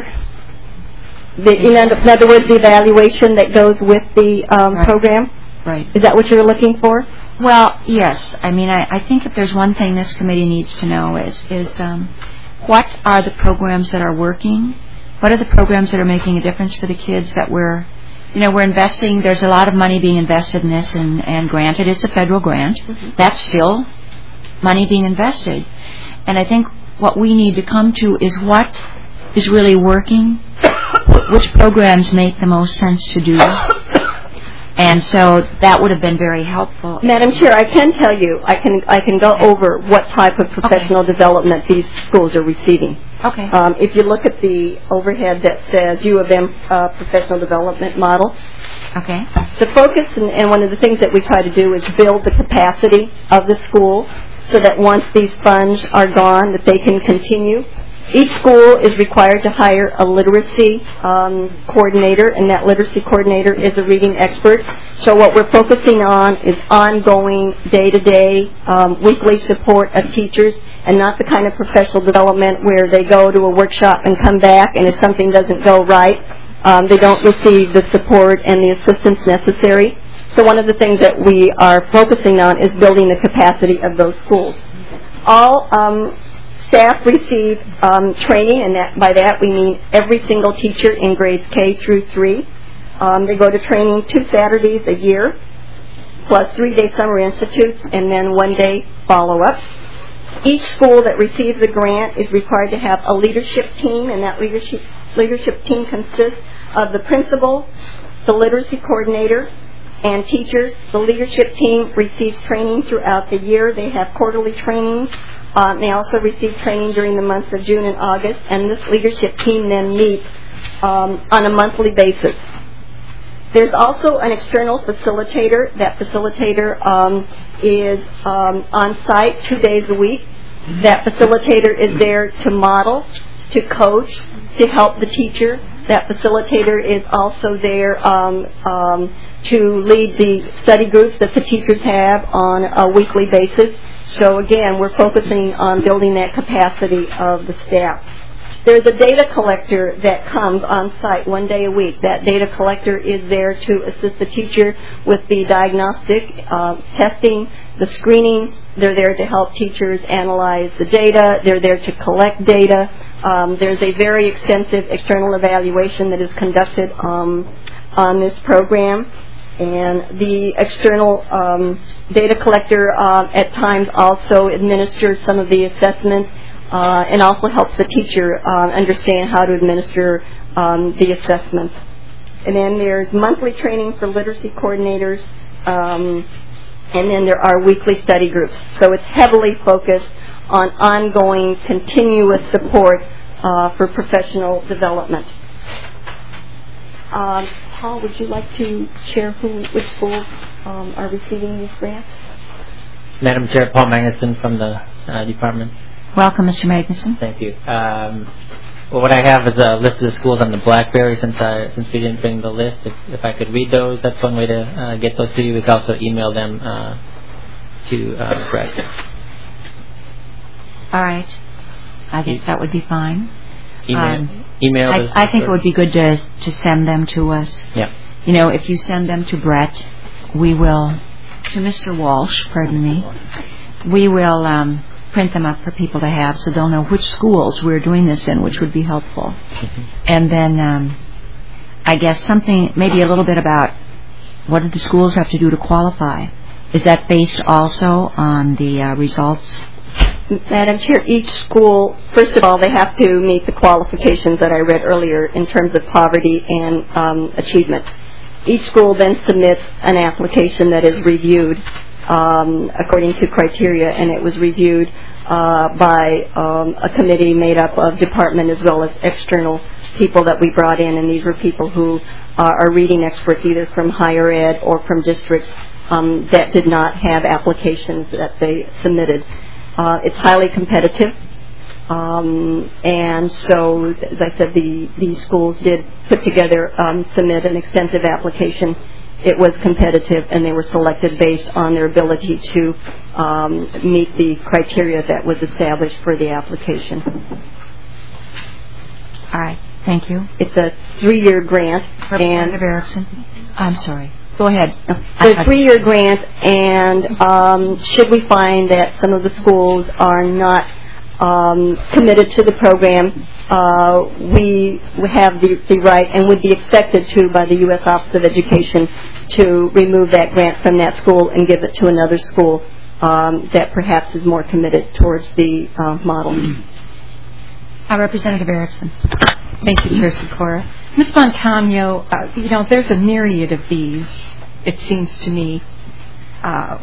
The, in, in other words, the evaluation that goes with the um, right. program. Right. Is that what you're looking for? Well, yes. I mean, I, I think if there's one thing this committee needs to know is is um, what are the programs that are working? What are the programs that are making a difference for the kids that we're, you know, we're investing? There's a lot of money being invested in this, and, and granted, it's a federal grant. Mm-hmm. That's still money being invested. And I think what we need to come to is what is really working, which programs make the most sense to do. And so that would have been very helpful. Madam Chair, I can tell you, I can I can go over what type of professional okay. development these schools are receiving. Okay. Um, if you look at the overhead that says U of M uh, professional development model. Okay. The focus and, and one of the things that we try to do is build the capacity of the school so that once these funds are gone, that they can continue. Each school is required to hire a literacy um, coordinator, and that literacy coordinator is a reading expert. So what we're focusing on is ongoing, day-to-day, um, weekly support of teachers, and not the kind of professional development where they go to a workshop and come back, and if something doesn't go right, um, they don't receive the support and the assistance necessary. So one of the things that we are focusing on is building the capacity of those schools. All um, staff receive um, training, and that, by that we mean every single teacher in grades K through three. Um, they go to training two Saturdays a year, plus three-day summer institutes, and then one-day follow-up. Each school that receives a grant is required to have a leadership team, and that leadership, leadership team consists of the principal, the literacy coordinator, and teachers. The leadership team receives training throughout the year. They have quarterly trainings. Um, they also receive training during the months of June and August, and this leadership team then meets um, on a monthly basis. There's also an external facilitator. That facilitator um, is um, on site two days a week. That facilitator is there to model, to coach, to help the teacher. That facilitator is also there um, um, to lead the study groups that the teachers have on a weekly basis. So again, we're focusing on building that capacity of the staff. There's a data collector that comes on site one day a week. That data collector is there to assist the teacher with the diagnostic uh, testing, the screenings. They're there to help teachers analyze the data. They're there to collect data. Um, there's a very extensive external evaluation that is conducted um, on this program. And the external um, data collector uh, at times also administers some of the assessments uh, and also helps the teacher uh, understand how to administer um, the assessments. And then there's monthly training for literacy coordinators, um, and then there are weekly study groups. So it's heavily focused on ongoing, continuous support uh, for professional development. Um, Paul, would you like to share who, which schools um, are receiving these grants? Madam Chair, Paul Magnuson from the uh, department. Welcome, Mister Magnuson. Thank you. Um, well, what I have is a list of the schools on the BlackBerry since I, since we didn't bring the list. If, if I could read those, that's one way to uh, get those to you. We could also email them uh, to uh, Brett. All right. I think e- that would be fine. Email. Um, email I, I think it would be good to to send them to us. Yeah. You know, if you send them to Brett, we will, to Mister Walsh, pardon me, we will um, print them up for people to have so they'll know which schools we're doing this in, which would be helpful. Mm-hmm. And then um, I I guess, something, maybe a little bit about what do the schools have to do to qualify? Is that based also on the uh, results? Madam Chair, each school, first of all, they have to meet the qualifications that I read earlier in terms of poverty and um, achievement. Each school then submits an application that is reviewed um, according to criteria, and it was reviewed uh, by um, a committee made up of department as well as external people that we brought in, and these were people who uh, are reading experts either from higher ed or from districts um, that did not have applications that they submitted. Uh, it's highly competitive, um, and so, as I said, the, the schools did put together, um, submit an extensive application. It was competitive, and they were selected based on their ability to um, meet the criteria that was established for the application. All right. Thank you. It's a three-year grant. Representative Erickson. I'm sorry. Go ahead. It's a three-year grant, and um, should we find that some of the schools are not um, committed to the program, uh, we have the, the right and would be expected to by the U S Office of Education to remove that grant from that school and give it to another school um, that perhaps is more committed towards the uh, model. Uh, Representative Erickson. Thank you, Chair Sikora. Miz Montano, uh, you know, there's a myriad of these, it seems to me, uh,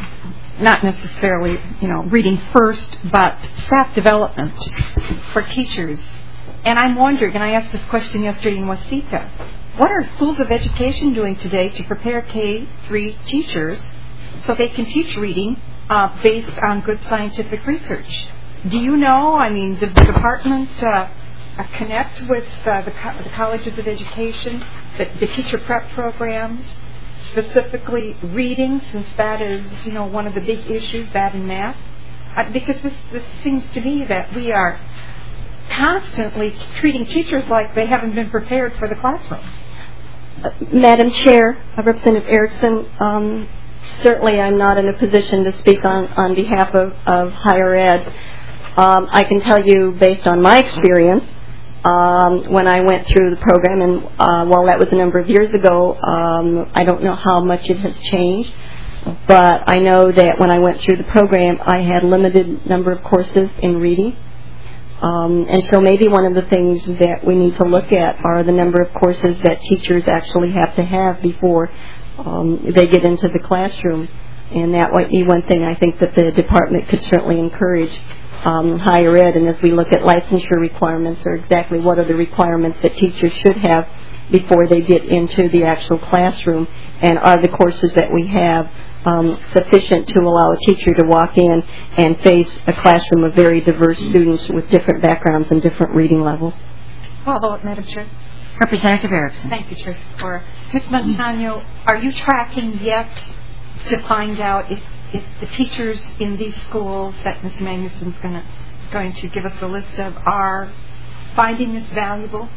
not necessarily, you know, reading first, but staff development for teachers. And I'm wondering, and I asked this question yesterday in Waseca, what are schools of education doing today to prepare K three teachers so they can teach reading uh, based on good scientific research? Do you know, I mean, does the department uh, uh, connect with uh, the, co- the colleges of education, the, the teacher prep programs, specifically reading, since that is, you know, one of the big issues, that and math? Uh, because this, this seems to me that we are constantly t- treating teachers like they haven't been prepared for the classroom. Uh, Madam Chair, uh, Representative Erickson, um, certainly I'm not in a position to speak on, on behalf of, of higher ed. Um, I can tell you, based on my experience, um, when I went through the program, and uh, while that was a number of years ago, um, I don't know how much it has changed, but I know that when I went through the program, I had limited number of courses in reading. Um, and so maybe one of the things that we need to look at are the number of courses that teachers actually have to have before um, they get into the classroom. And that might be one thing I think that the department could certainly encourage um, higher ed. And as we look at licensure requirements, or exactly what are the requirements that teachers should have before they get into the actual classroom, and are the courses that we have um, sufficient to allow a teacher to walk in and face a classroom of very diverse students with different backgrounds and different reading levels. Well, vote, Madam Chair. Representative Erickson. Thank you, Chair Sikora. Miz Montano, are you tracking yet to find out if, if the teachers in these schools that Miz Magnuson's gonna, going to give us a list of are finding this valuable?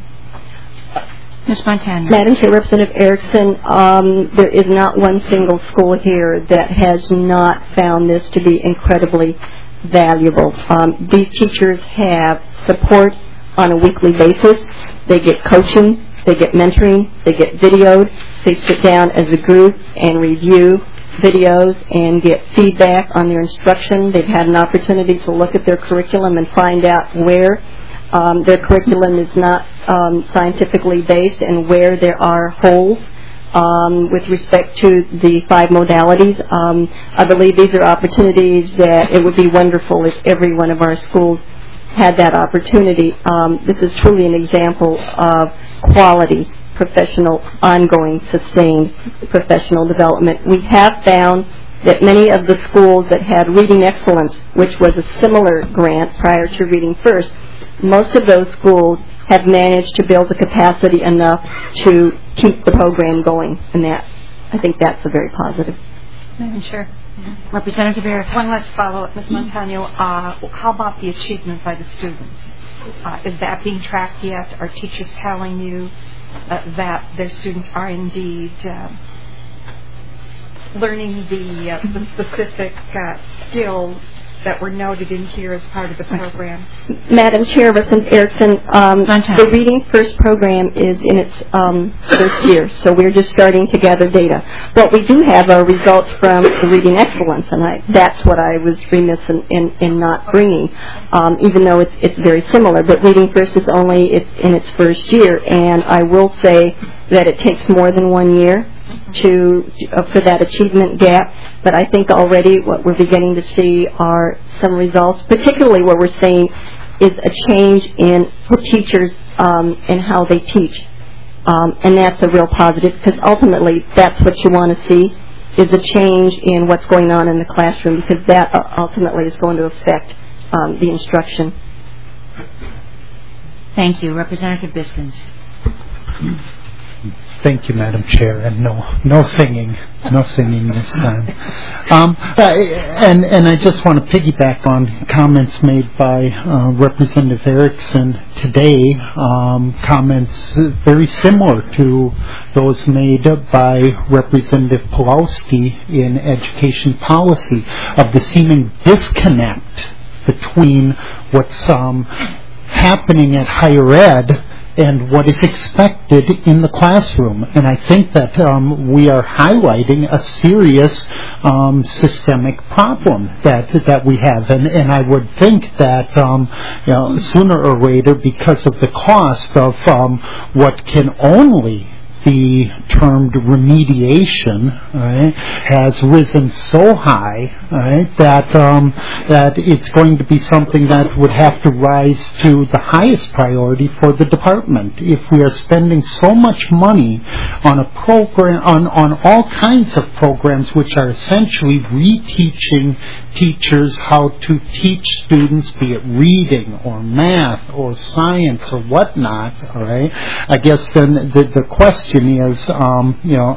Miz Montano. Madam Chair, Representative Erickson, um, there is not one single school here that has not found this to be incredibly valuable. Um, these teachers have support on a weekly basis. They get coaching, they get mentoring, they get videoed. They sit down as a group and review videos and get feedback on their instruction. They've had an opportunity to look at their curriculum and find out where Um, their curriculum is not um, scientifically based, and where there are holes um, with respect to the five modalities. Um, I believe these are opportunities that it would be wonderful if every one of our schools had that opportunity. Um, this is truly an example of quality, professional, ongoing, sustained professional development. We have found that many of the schools that had Reading Excellence, which was a similar grant prior to Reading First, most of those schools have managed to build the capacity enough to keep the program going, and that, I think that's a very positive. Madam Chair. Mm-hmm. Representative Erickson. One last follow-up, Miz Montano. Uh, how about the achievement by the students? Uh, is that being tracked yet? Are teachers telling you uh, that their students are indeed uh, learning the, uh, the specific uh, skills that were noted in here as part of the program? Madam Chair, Representative Erickson, um, the Reading First program is in its um, first year, so we're just starting to gather data. What we do have are results from the Reading Excellence, and I, that's what I was remiss in, in, in not bringing, um, even though it's, it's very similar. But Reading First is only it's in its first year, and I will say that it takes more than one year to uh, for that achievement gap, but I think already what we're beginning to see are some results, particularly what we're seeing is a change in for teachers um, and how they teach, um, and that's a real positive because ultimately that's what you want to see is a change in what's going on in the classroom because that ultimately is going to affect um, the instruction. Thank you. Representative Biskins. Thank you, Madam Chair, and no, no singing, no singing this time. Um, and and I just want to piggyback on comments made by uh, Representative Erickson today. Um, comments very similar to those made by Representative Pawlowski in education policy of the seeming disconnect between what's um, happening at higher ed and what is expected in the classroom. And I think that um, we are highlighting a serious um, systemic problem that that we have. And, and I would think that um, you know, sooner or later, because of the cost of um, what can only be termed remediation, right, has risen so high, right, that um, that it's going to be something that would have to rise to the highest priority for the department. If we are spending so much money on a program, on, on all kinds of programs which are essentially reteaching teachers how to teach students, be it reading or math or science or whatnot, all right, I guess then the, the question is, um, you know,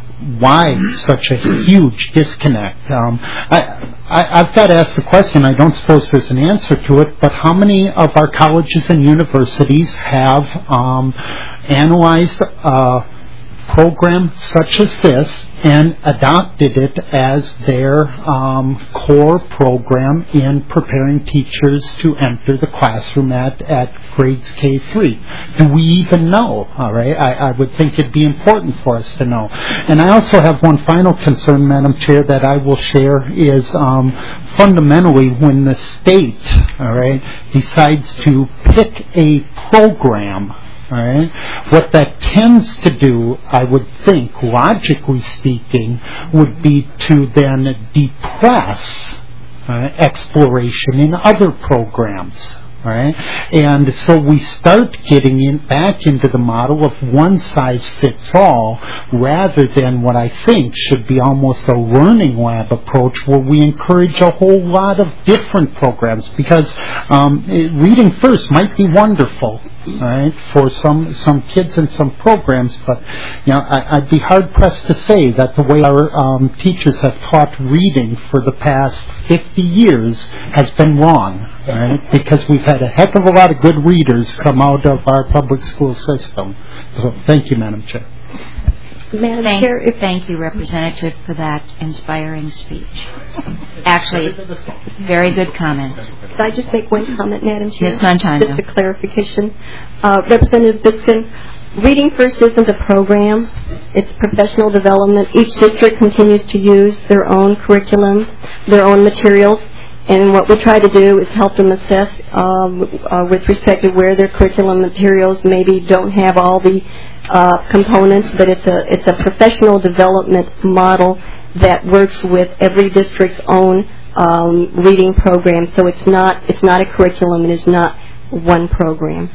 why such a huge disconnect? Um, I, I, I've got to ask the question, I don't suppose there's an answer to it, but how many of our colleges and universities have um, analyzed a program such as this and adopted it as their um, core program in preparing teachers to enter the classroom at, at grades K three? Do we even know? All right, I, I would think it'd be important for us to know. And I also have one final concern, Madam Chair, that I will share is um, fundamentally when the state, all right, decides to pick a program. All right. What that tends to do, I would think, logically speaking, would be to then depress uh, exploration in other programs. Right? And so we start getting in, back into the model of one size fits all rather than what I think should be almost a learning lab approach where we encourage a whole lot of different programs because um, reading first might be wonderful, right, for some, some kids and some programs, but you know, I, I'd be hard pressed to say that the way our um, teachers have taught reading for the past fifty years has been wrong. Right? Because we've had a heck of a lot of good readers come out of our public school system. So thank you, Madam Chair. Madam thank, Chair, if thank you, Representative, for that inspiring speech. Actually, very good comments. Could I just make one comment, Madam Chair? Miz Montano. Just a clarification. Uh, Representative Biskin, Reading First isn't a program. It's professional development. Each district continues to use their own curriculum, their own materials. And what we try to do is help them assess um, uh, with respect to where their curriculum materials maybe don't have all the uh, components, but it's a it's a professional development model that works with every district's own um, reading program. So it's not it's not a curriculum. It is not one program.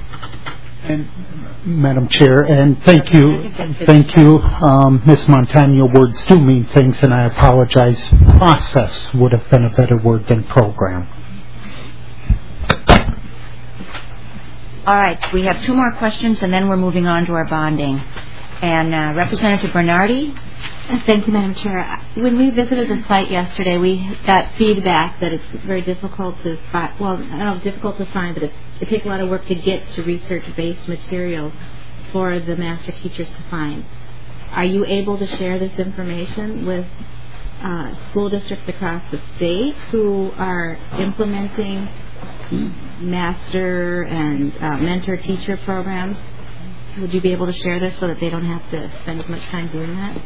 And Madam Chair, and thank you, thank you, um, Miz Montano. Words do mean things, and I apologize. Process would have been a better word than program. All right, we have two more questions, and then we're moving on to our bonding. And uh, Representative Bernardi. Thank you, Madam Chair. When we visited the site yesterday, we got feedback that it's very difficult to find, well, I don't know, difficult to find, but it's, it takes a lot of work to get to research-based materials for the master teachers to find. Are you able to share this information with uh, school districts across the state who are implementing master and uh, mentor teacher programs. Would you be able to share this so that they don't have to spend as much time doing that?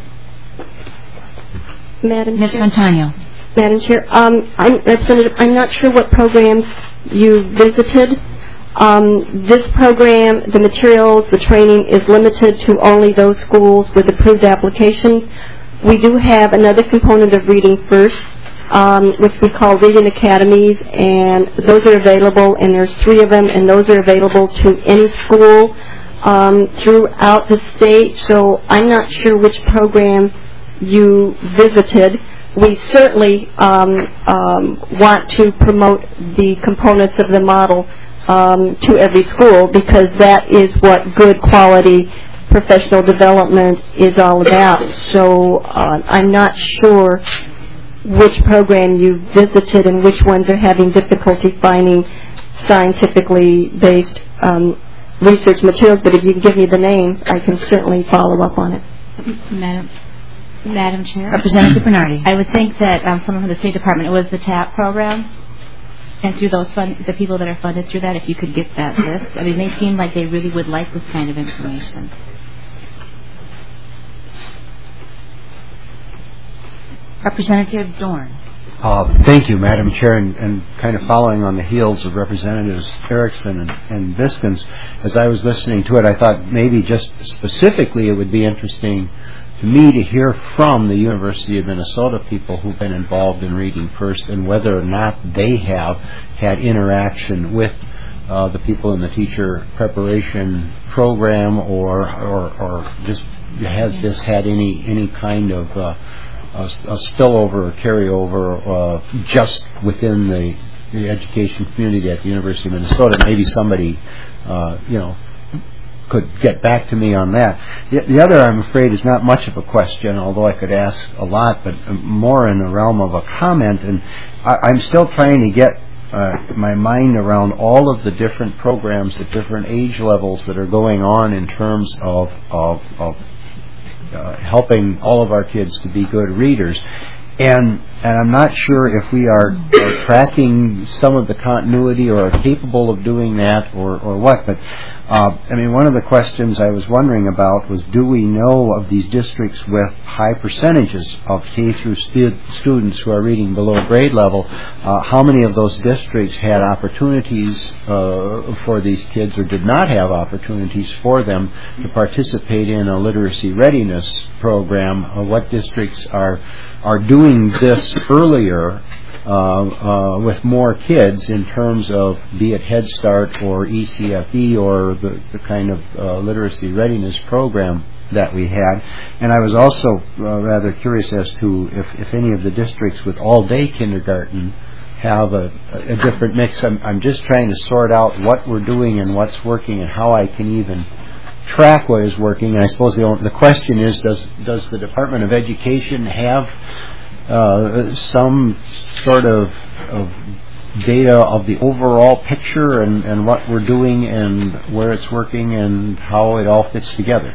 Madam Miz Chair. Montano. Madam Chair, um, I'm, Representative, I'm not sure what programs you visited. Um, this program, the materials, the training is limited to only those schools with approved applications. We do have another component of Reading First, um, which we call Reading Academies, and those are available, and there's three of them, and those are available to any school um, throughout the state. So I'm not sure which program you visited. We certainly um, um, want to promote the components of the model um, to every school, because that is what good quality professional development is all about. So uh, I'm not sure which program you visited and which ones are having difficulty finding scientifically based um, research materials, but if you can give me the name, I can certainly follow up on it. Madam Madam Chair. Representative Bernardi. I would think that um, someone from the State Department, it was the TAP program, and through those fund, the people that are funded through that, if you could get that list. I mean, they seem like they really would like this kind of information. Representative Dorn. Uh, thank you, Madam Chair, and, and kind of following on the heels of Representatives Erickson and, and Biskins, as I was listening to it, I thought maybe just specifically it would be interesting to me to hear from the University of Minnesota people who've been involved in Reading First and whether or not they have had interaction with uh, the people in the teacher preparation program, or or, or just has this had any any kind of uh, a, a spillover or carryover uh, just within the, the education community at the University of Minnesota. Maybe somebody, uh, you know, could get back to me on that. The, the other, I'm afraid, is not much of a question, although I could ask a lot, but more in the realm of a comment. And I, I'm still trying to get uh, my mind around all of the different programs at different age levels that are going on in terms of, of, of Uh, helping all of our kids to be good readers, and and I'm not sure if we are, are tracking some of the continuity or are capable of doing that, or, or what. But uh, I mean, one of the questions I was wondering about was, do we know of these districts with high percentages of K through stu- students who are reading below grade level? Uh, how many of those districts had opportunities uh, for these kids, or did not have opportunities for them to participate in a literacy readiness program? Uh, what districts are are doing this earlier uh, uh, with more kids in terms of, be it Head Start or E C F E or the, the kind of uh, literacy readiness program that we had? And I was also uh, rather curious as to if, if any of the districts with all-day kindergarten have a, a different mix. I'm, I'm just trying to sort out what we're doing and what's working and how I can even track what is working. And I suppose the, the question is, does does the Department of Education have uh, some sort of, of data of the overall picture and, and what we're doing and where it's working and how it all fits together?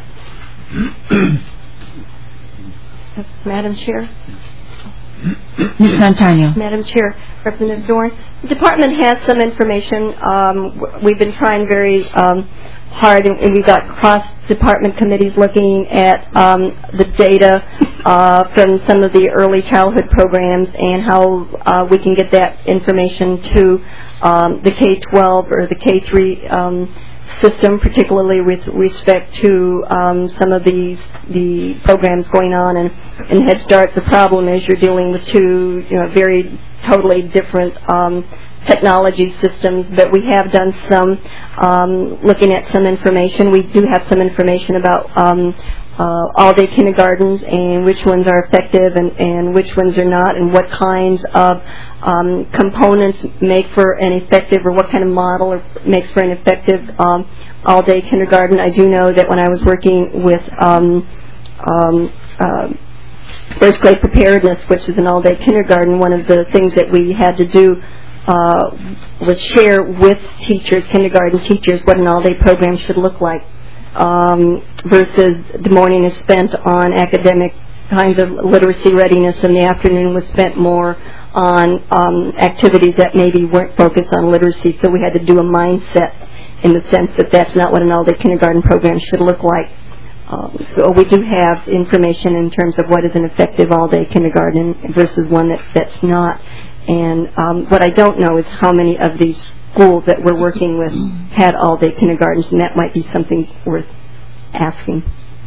Madam Chair. Miz Montano. Madam Chair, Representative Dorn, the department has some information. Um, we've been trying very um, hard, and, and we've got cross-department committees looking at um, the data uh, from some of the early childhood programs and how uh, we can get that information to um, the K twelve or the K three um, system, particularly with respect to um, some of these the programs going on. And in Head Start, the problem is you're dealing with two, you know, very totally different um, technology systems. But we have done some um, looking at some information. We do have some information about um, uh, all-day kindergartens and which ones are effective and, and which ones are not, and what kinds of um, components make for an effective, or what kind of model or makes for an effective um, all-day kindergarten. I do know that when I was working with um, um, uh, first grade preparedness, which is an all-day kindergarten, one of the things that we had to do uh, was share with teachers, kindergarten teachers, what an all-day program should look like. Um, versus the morning is spent on academic kinds of literacy readiness, and the afternoon was spent more on um, activities that maybe weren't focused on literacy. So we had to do a mindset in the sense that that's not what an all-day kindergarten program should look like. Um, so we do have information in terms of what is an effective all-day kindergarten versus one that, that's not. And um, what I don't know is how many of these schools that we're working with had all-day kindergartens, and that might be something worth asking.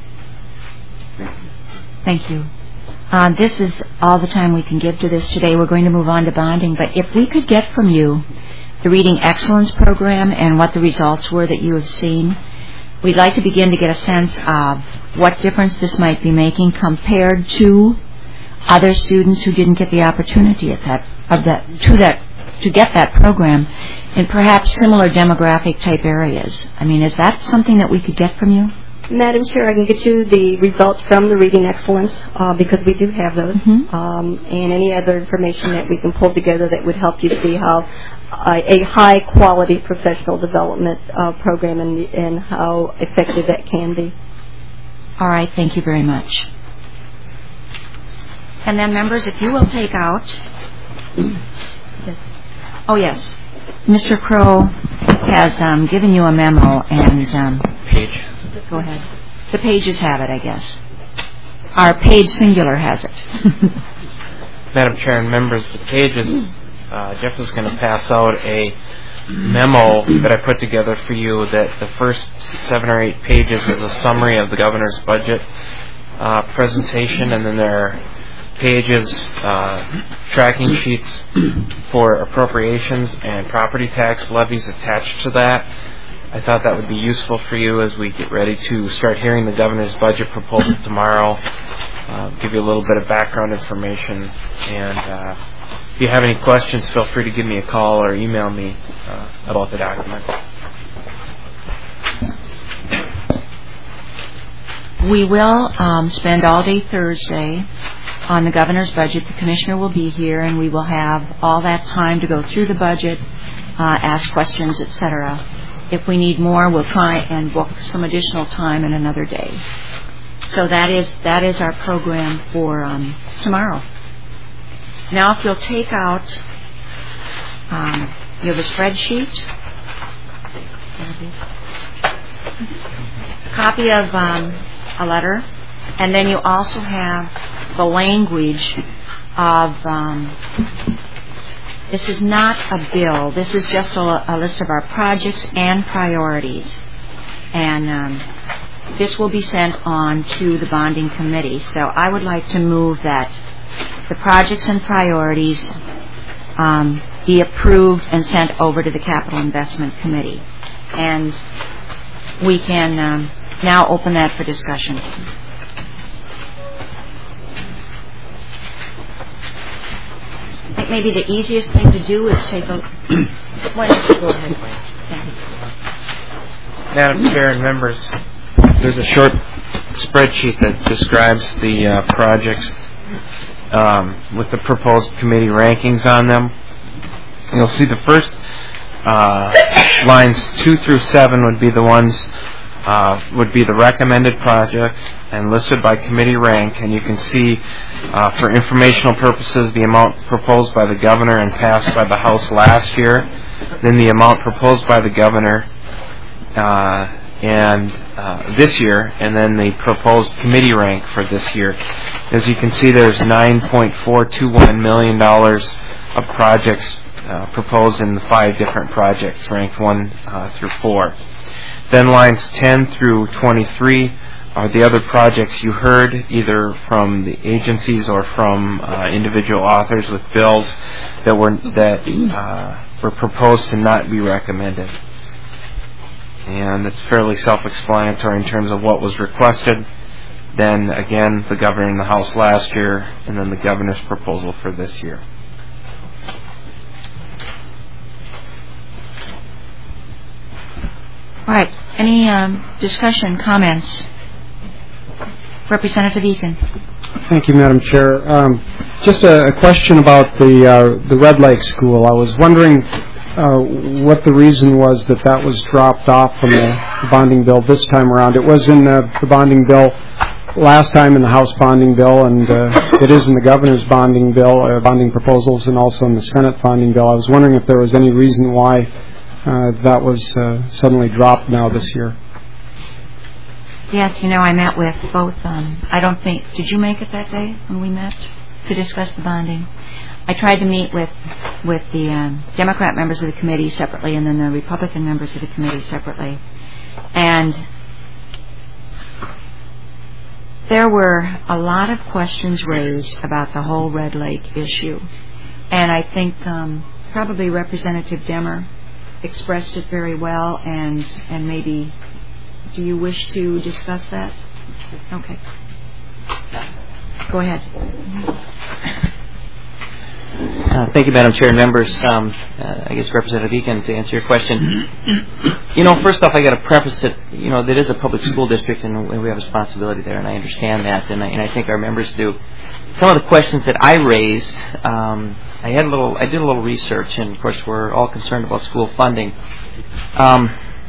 Thank you. Uh, this is all the time we can give to this today. We're going to move on to bonding, but if we could get from you the Reading Excellence Program and what the results were that you have seen, we'd like to begin to get a sense of what difference this might be making compared to other students who didn't get the opportunity at that, of that, to that, to get that program in perhaps similar demographic type areas. I mean, is that something that we could get from you? Madam Chair, I can get you the results from the Reading Excellence uh, because we do have those, mm-hmm. um, and any other information that we can pull together that would help you see how uh, a high-quality professional development uh, program and, and how effective that can be. All right, thank you very much. And then, members, if you will take out... Yes. Oh, yes. Mister Crow has um, given you a memo and... Um, Page. Go ahead. The pages have it, I guess. Our page singular has it. Madam Chair and members, the pages, uh, Jeff is going to pass out a memo that I put together for you that the first seven or eight pages is a summary of the governor's budget uh, presentation, and then there are pages, uh, tracking sheets for appropriations and property tax levies attached to that. I thought that would be useful for you as we get ready to start hearing the governor's budget proposal tomorrow. Uh, give you a little bit of background information, and uh, if you have any questions, feel free to give me a call or email me uh, about the document. We will um, spend all day Thursday on the governor's budget. The commissioner will be here, and we will have all that time to go through the budget, uh, ask questions, et cetera. If we need more, we'll try and book some additional time in another day. So that is that is our program for um, tomorrow. Now, if you'll take out, um, you have a spreadsheet, copy of um, a letter, and then you also have the language of. Um, This is not a bill. This is just a, a list of our projects and priorities. And um, this will be sent on to the bonding committee. So I would like to move that the projects and priorities um, be approved and sent over to the capital investment committee. And we can um, now open that for discussion. I think maybe the easiest thing to do is take a... Why don't you go ahead, Thank you. Madam Chair and members, there's a short spreadsheet that describes the uh, projects um, with the proposed committee rankings on them. You'll see the first uh, lines two through seven would be the ones uh, would be the recommended projects and listed by committee rank, and you can see uh, for informational purposes the amount proposed by the governor and passed by the House last year, then the amount proposed by the governor uh, and uh, this year, and then the proposed committee rank for this year. As you can see, there's nine point four two one million dollars of projects uh, proposed in the five different projects ranked one uh, through four. Then lines ten through twenty-three are the other projects you heard, either from the agencies or from uh, individual authors with bills that were that uh, were proposed to not be recommended. And it's fairly self-explanatory in terms of what was requested. Then again, the governor in the House last year, and then the governor's proposal for this year. All right. Any um, discussion, comments? Representative Eakin. Thank you, Madam Chair. Um, just a, a question about the uh, the Red Lake School. I was wondering uh, what the reason was that that was dropped off from the, the bonding bill this time around. It was in the, the bonding bill last time in the House bonding bill, and uh, it is in the governor's bonding bill, uh, bonding proposals, and also in the Senate bonding bill. I was wondering if there was any reason why uh, that was uh, suddenly dropped now this year. Yes, you know, I met with both. Um, I don't think, did you make it that day when we met to discuss the bonding? I tried to meet with with the um, Democrat members of the committee separately, and then the Republican members of the committee separately, and there were a lot of questions raised about the whole Red Lake issue, and I think um, probably Representative Demmer expressed it very well, and and maybe, do you wish to discuss that? Okay. Go ahead. Uh, thank you, Madam Chair and members. Um, uh, I guess Representative Eakin, to answer your question. You know, first off, I got to preface it. You know, that is a public school district, and we have responsibility there, and I understand that, and I, and I think our members do. Some of the questions that I raised, um, I had a little, I did a little research, and of course, we're all concerned about school funding. Um,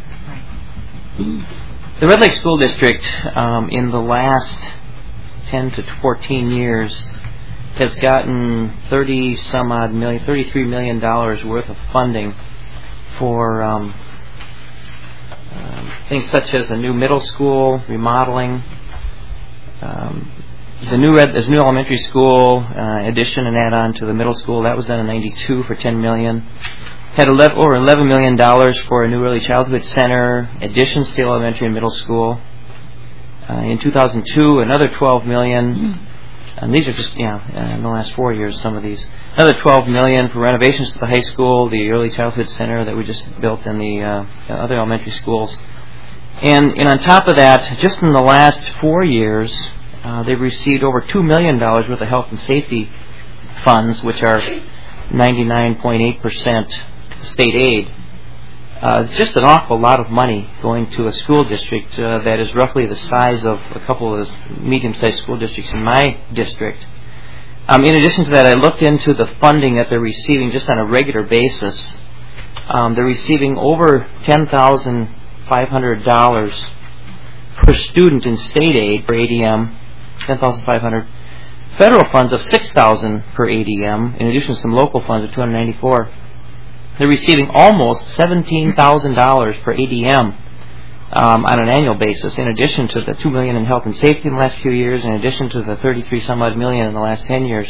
the Red Lake School District, um, in the last ten to fourteen years, has gotten thirty some odd million, thirty-three million dollars worth of funding for um, um, things such as a new middle school remodeling. Um, there's a new red, there's a new elementary school uh, addition and add-on to the middle school that was done in ninety-two for ten million dollars. Had eleven, over eleven million dollars for a new early childhood center, additions to elementary and middle school. Uh, in two thousand two, another twelve million dollars. And these are just, yeah, uh, in the last four years, some of these. Another twelve million dollars for renovations to the high school, the early childhood center that we just built, in the uh, other elementary schools. And, and on top of that, just in the last four years, uh, they've received over two million dollars worth of health and safety funds, which are ninety-nine point eight percent state aid. Uh, it's just an awful lot of money going to a school district uh, that is roughly the size of a couple of medium-sized school districts in my district. Um, in addition to that, I looked into the funding that they're receiving just on a regular basis. Um, they're receiving over ten thousand five hundred dollars per student in state aid for A D M, ten thousand five hundred dollars. Federal funds of six thousand dollars per A D M, in addition to some local funds of two hundred ninety-four dollars. They're receiving almost seventeen thousand dollars per A D M um, on an annual basis, in addition to the two million dollars in health and safety in the last few years, in addition to the thirty-three some odd million in the last ten years.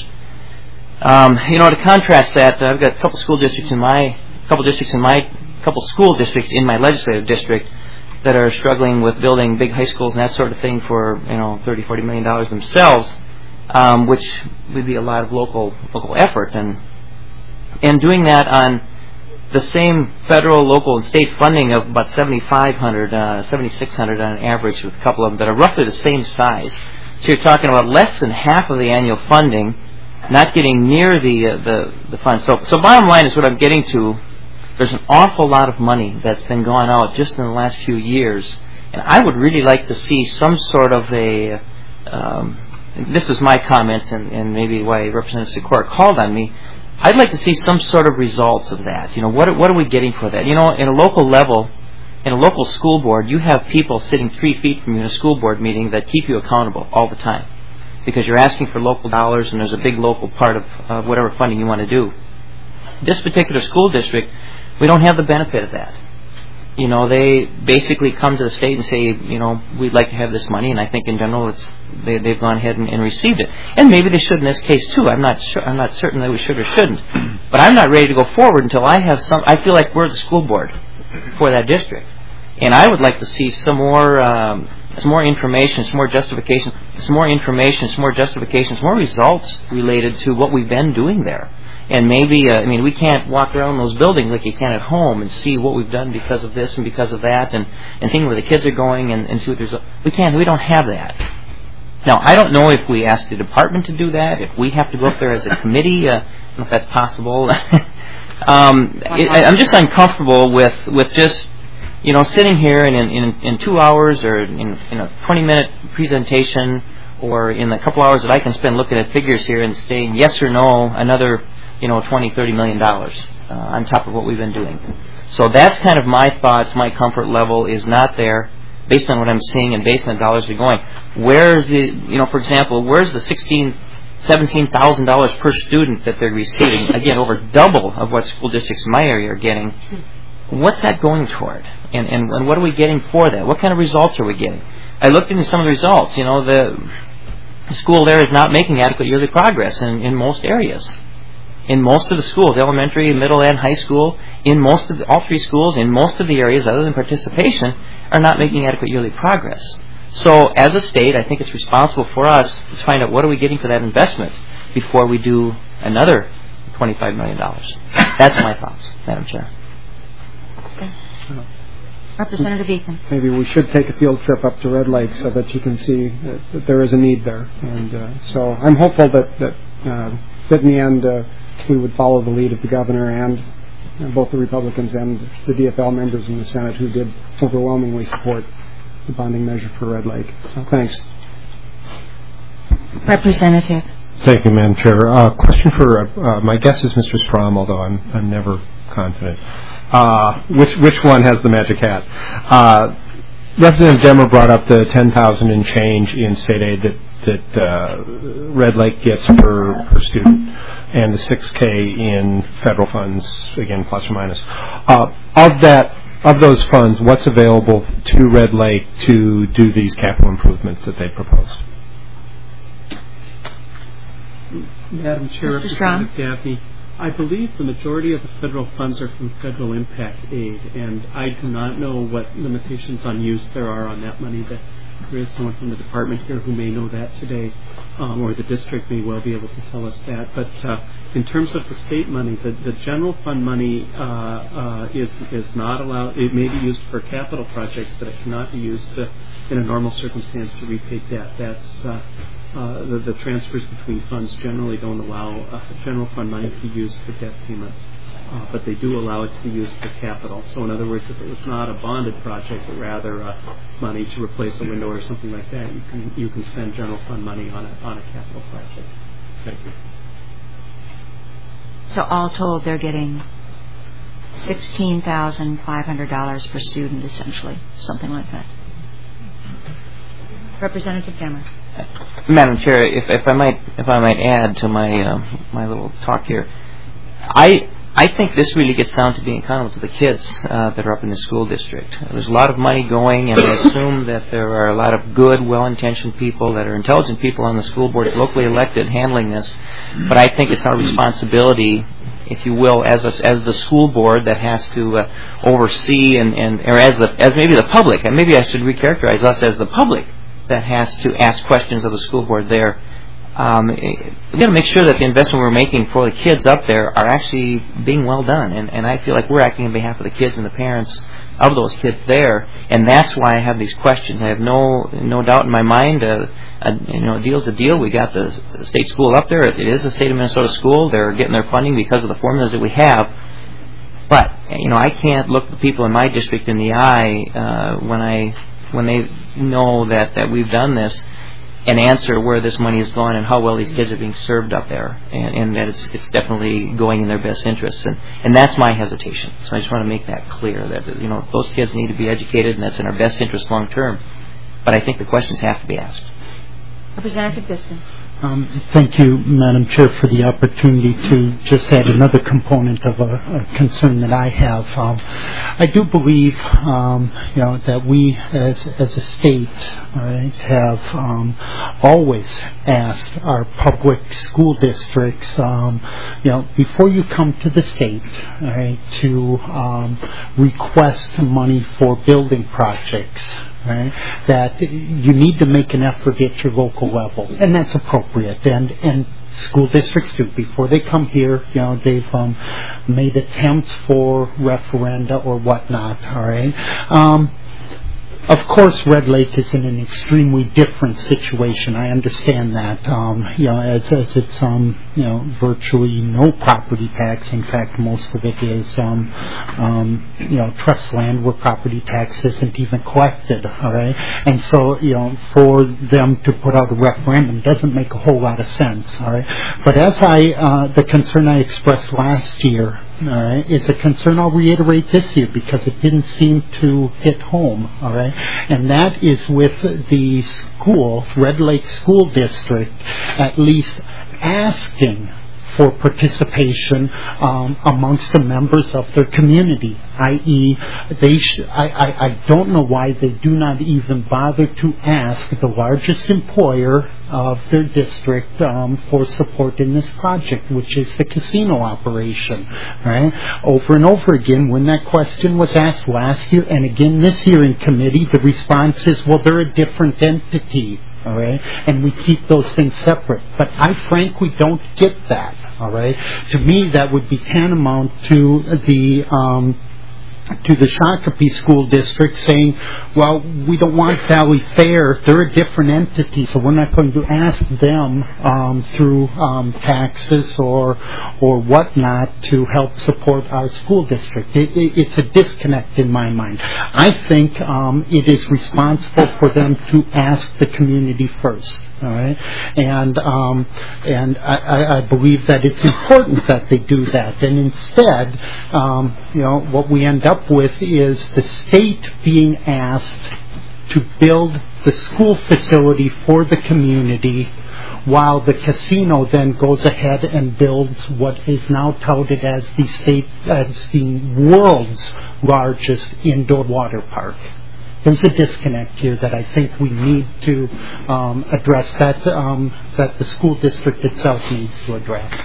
Um, you know, to contrast that, I've got a couple school districts in my, couple districts in my, couple school districts in my legislative district that are struggling with building big high schools and that sort of thing for, you know, thirty, forty million dollars themselves, um, which would be a lot of local local effort, and and doing that on the same federal, local, and state funding of about seventy-five hundred, uh, seventy-six hundred on average, with a couple of them that are roughly the same size. So you're talking about less than half of the annual funding, not getting near the uh, the the funds. So, so bottom line is what I'm getting to. There's an awful lot of money that's been gone out just in the last few years, and I would really like to see some sort of a. Um, this is my comments, and, and maybe why Representative Sikora called on me. I'd like to see some sort of results of that. You know, what what are we getting for that? You know, in a local level, in a local school board, you have people sitting three feet from you in a school board meeting that keep you accountable all the time, because you're asking for local dollars, and there's a big local part of uh, whatever funding you want to do. This particular school district, we don't have the benefit of that. You know, they basically come to the state and say, you know, we'd like to have this money, and I think in general it's they, they've gone ahead and, and received it. And maybe they should in this case too. I'm not sure. I'm not certain that we should or shouldn't. But I'm not ready to go forward until I have some. I feel like we're the school board for that district, and I would like to see some more, um, some more information, some more justification, some more information, some more justifications, more results related to what we've been doing there. And maybe, uh, I mean, we can't walk around those buildings like you can at home and see what we've done because of this and because of that, and, and seeing where the kids are going and, and see what there's. A, we can't. We don't have that. Now, I don't know if we ask the department to do that, if we have to go up there as a committee. Uh, I don't know if that's possible. um, it, I'm just uncomfortable with, with just, you know, sitting here and in, in, in two hours or in, in a twenty-minute presentation, or in the couple hours that I can spend looking at figures here and saying yes or no, another, you know, twenty, thirty million dollars uh, on top of what we've been doing. So that's kind of my thoughts. My comfort level is not there. based on what I'm seeing and based on the dollars that are going. Where's the, you know, for example, where's the sixteen, seventeen thousand dollars per student that they're receiving? Again, over double of what school districts in my area are getting. What's that going toward? And, and and what are we getting for that? What kind of results are we getting? I looked into some of the results. You know, the school there is not making adequate yearly progress in, in most areas. In most of the schools, elementary, middle, and high school, in most of the, all three schools, in most of the areas other than participation, are not making adequate yearly progress. So as a state, I think it's responsible for us to find out what are we getting for that investment before we do another twenty-five million dollars. That's my thoughts, Madam Chair. Okay. Representative Eakin. Maybe we should take a field trip up to Red Lake so that you can see that, that there is a need there. And uh, so I'm hopeful that, that, uh, that in the end uh, we would follow the lead of the governor and uh, both the Republicans and the D F L members in the Senate who did overwhelmingly support the bonding measure for Red Lake. So thanks. Representative. Thank you, Madam Chair. Uh, question for, uh, my guess is Mister Strom, although I'm, I'm never confident. Uh, which which one has the magic hat? Uh, Representative Demmer brought up the ten thousand and change in state aid that that uh, Red Lake gets per per student, and the six K in federal funds, again plus or minus. Uh, of that, of those funds, what's available to Red Lake to do these capital improvements that they proposed? Madam Chair, Representative Gaffney, I believe the majority of the federal funds are from federal impact aid, and I do not know what limitations on use there are on that money. That there is someone from the department here who may know that today, um, or the district may well be able to tell us that. But uh, in terms of the state money, the, the general fund money uh, uh, is is not allowed. It may be used for capital projects, but it cannot be used to, in a normal circumstance, to repay debt. That's uh, Uh, the, the transfers between funds generally don't allow uh, general fund money to be used for debt payments, uh, but they do allow it to be used for capital. So in other words, if it was not a bonded project, but rather uh, money to replace a window or something like that, you can you can spend general fund money on a on a capital project. Thank you. So all told, they're getting sixteen thousand five hundred dollars per student, essentially, something like that. Representative Demmer. Madam Chair, if, if I might, if I might add to my uh, my little talk here, I I think this really gets down to being accountable to the kids uh, that are up in the school district. There's a lot of money going, and I assume that there are a lot of good, well-intentioned people that are intelligent people on the school board, locally elected, handling this. But I think it's our responsibility, if you will, as a, as the school board that has to uh, oversee and, and or as the as maybe the public, and maybe I should recharacterize us as the public that has to ask questions of the school board there. Um, we've got to make sure that the investment we're making for the kids up there are actually being well done, and, and I feel like we're acting on behalf of the kids and the parents of those kids there, and that's why I have these questions. I have no no doubt in my mind. Uh, a, you know, a deal's a deal. We got the, the state school up there. It is a state of Minnesota school. They're getting their funding because of the formulas that we have. But you know, I can't look the people in my district in the eye uh, when I. when they know that, that we've done this, and answer where this money is going and how well these kids are being served up there, and, and that it's it's definitely going in their best interests, and and that's my hesitation. So I just want to make that clear that you know those kids need to be educated, and that's in our best interest long term. But I think the questions have to be asked. Representative Biskin. Um, thank you, Madam Chair, for the opportunity to just add another component of a, a concern that I have. Um, I do believe, um, you know, that we as as a state, all right, have um, always asked our public school districts, um, you know, before you come to the state, all right, to um, request money for building projects. Right, that you need to make an effort at your local level, and that's appropriate. And and school districts do. Before they come here, you know, they've um, made attempts for referenda or whatnot. All right. Um, Of course, Red Lake is in an extremely different situation. I understand that. Um, you know, as, as it's um, you know virtually no property tax. In fact, most of it is um, um, you know trust land where property tax isn't even collected. All right, and so you know for them to put out a referendum doesn't make a whole lot of sense. All right, but as I uh, the concern I expressed last year. All right, it's a concern I'll reiterate this year because it didn't seem to hit home. All right, And that is with the school, Red Lake School District, at least asking for participation um, amongst the members of their community, that is, they sh- I, I, I don't know why they do not even bother to ask the largest employer of their district um, for support in this project, which is the casino operation. Right? Over and over again, when that question was asked last year, and again this year in committee, the response is, well, they're a different entity. All right, and we keep those things separate. But I frankly don't get that. All right, to me that would be tantamount to the um, to the Shakopee School District saying, well, we don't want Valley Fair. They're a different entity, so we're not going to ask them um, through um, taxes or or whatnot to help support our school district. It, it, it's a disconnect in my mind. I think um, it is responsible for them to ask the community first. All right, and um, and I, I believe that it's important that they do that. And instead, um, you know, what we end up with is the state being asked to build the school facility for the community, while the casino then goes ahead and builds what is now touted as the state as the world's largest indoor water park. There's a disconnect here that I think we need to um, address, that um, that the school district itself needs to address.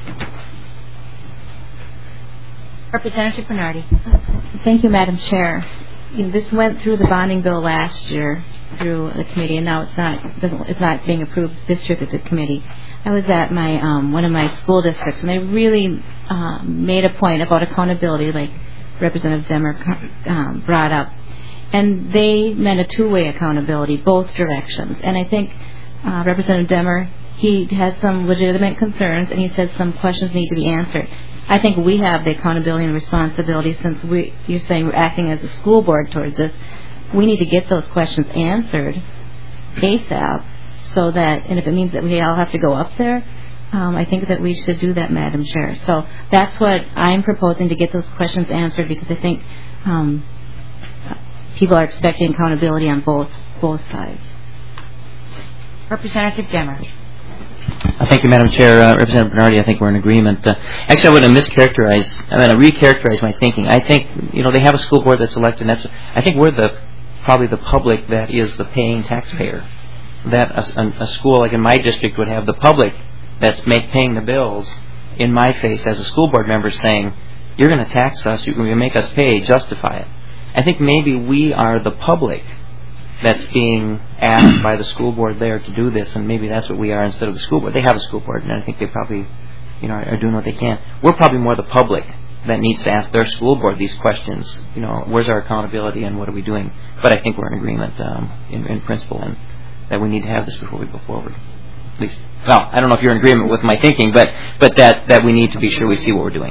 Representative Bernardi. Thank you, Madam Chair. You know, this went through the bonding bill last year through the committee, and now it's not it's not being approved this year through the committee. I was at my um, one of my school districts, and they really um, made a point about accountability, like Representative Demmer um, brought up. And they meant a two-way accountability, both directions. And I think uh, Representative Demmer, he has some legitimate concerns, and he says some questions need to be answered. I think we have the accountability and responsibility, since we, you're saying we're acting as a school board towards this. We need to get those questions answered ASAP, so that, and if it means that we all have to go up there, um, I think that we should do that, Madam Chair. So that's what I'm proposing, to get those questions answered, because I think um, people are expecting accountability on both both sides. Representative Demmer. Uh, thank you, Madam Chair. Uh, Representative Bernardi, I think we're in agreement. Uh, actually, I want to mischaracterize, I'm going to recharacterize my thinking. I think, you know, they have a school board that's elected, and that's, I think we're the, probably the public that is the paying taxpayer. That a, a, a school like in my district would have the public that's make, paying the bills in my face as a school board member saying, you're going to tax us, you're going to make us pay, justify it. I think maybe we are the public that's being asked by the school board there to do this, and maybe that's what we are instead of the school board. They have a school board, and I think they probably, you know, are, are doing what they can. We're probably more the public that needs to ask their school board these questions. You know, where's our accountability and what are we doing? But I think we're in agreement um, in, in principle, and that we need to have this before we go forward. At least, well, I don't know if you're in agreement with my thinking, but but that that we need to be sure we see what we're doing.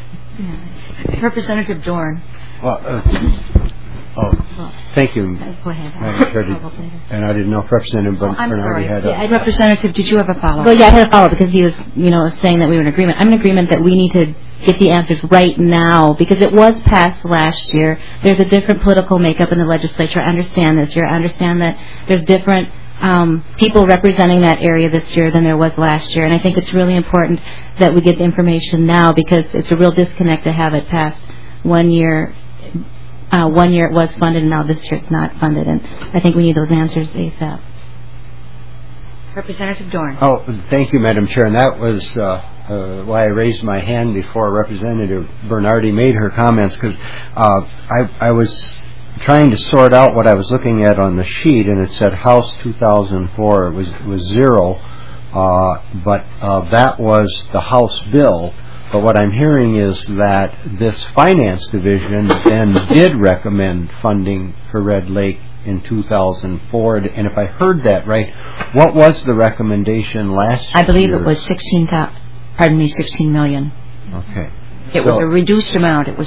Yeah. Representative Dorn. Well, uh, oh, thank you, Go ahead. Madam Chair. And I didn't know if Representative Oh, I'm Bernardi sorry. had Yeah, a... Representative, did you have a follow-up? Well, yeah, I had a follow-up because he was, you know, saying that we were in agreement. I'm in agreement that we need to get the answers right now, because it was passed last year. There's a different political makeup in the legislature. I understand this year. I understand that there's different um, people representing that area this year than there was last year. And I think it's really important that we get the information now, because it's a real disconnect to have it passed one year. Uh, one year it was funded, and now this year it's not funded. And I think we need those answers ASAP. Representative Dorn. Oh, thank you, Madam Chair. And that was uh, uh, why I raised my hand before Representative Bernardi made her comments, because uh, I, I was trying to sort out what I was looking at on the sheet, and it said House two thousand four. It was, it was zero, uh, but uh, that was the House bill. But what I'm hearing is that this Finance Division then did recommend funding for Red Lake in two thousand four. And if I heard that right, what was the recommendation last year? I believe it was sixteen thousand. Pardon me, sixteen million. Okay. It so, was a reduced amount. It was.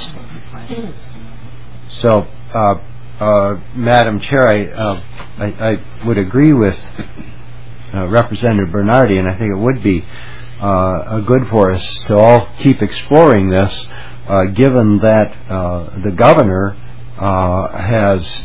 So, uh, uh, Madam Chair, I, uh, I, I would agree with uh, Representative Bernardi, and I think it would be Uh, good for us to all keep exploring this, uh, given that uh, the governor uh, has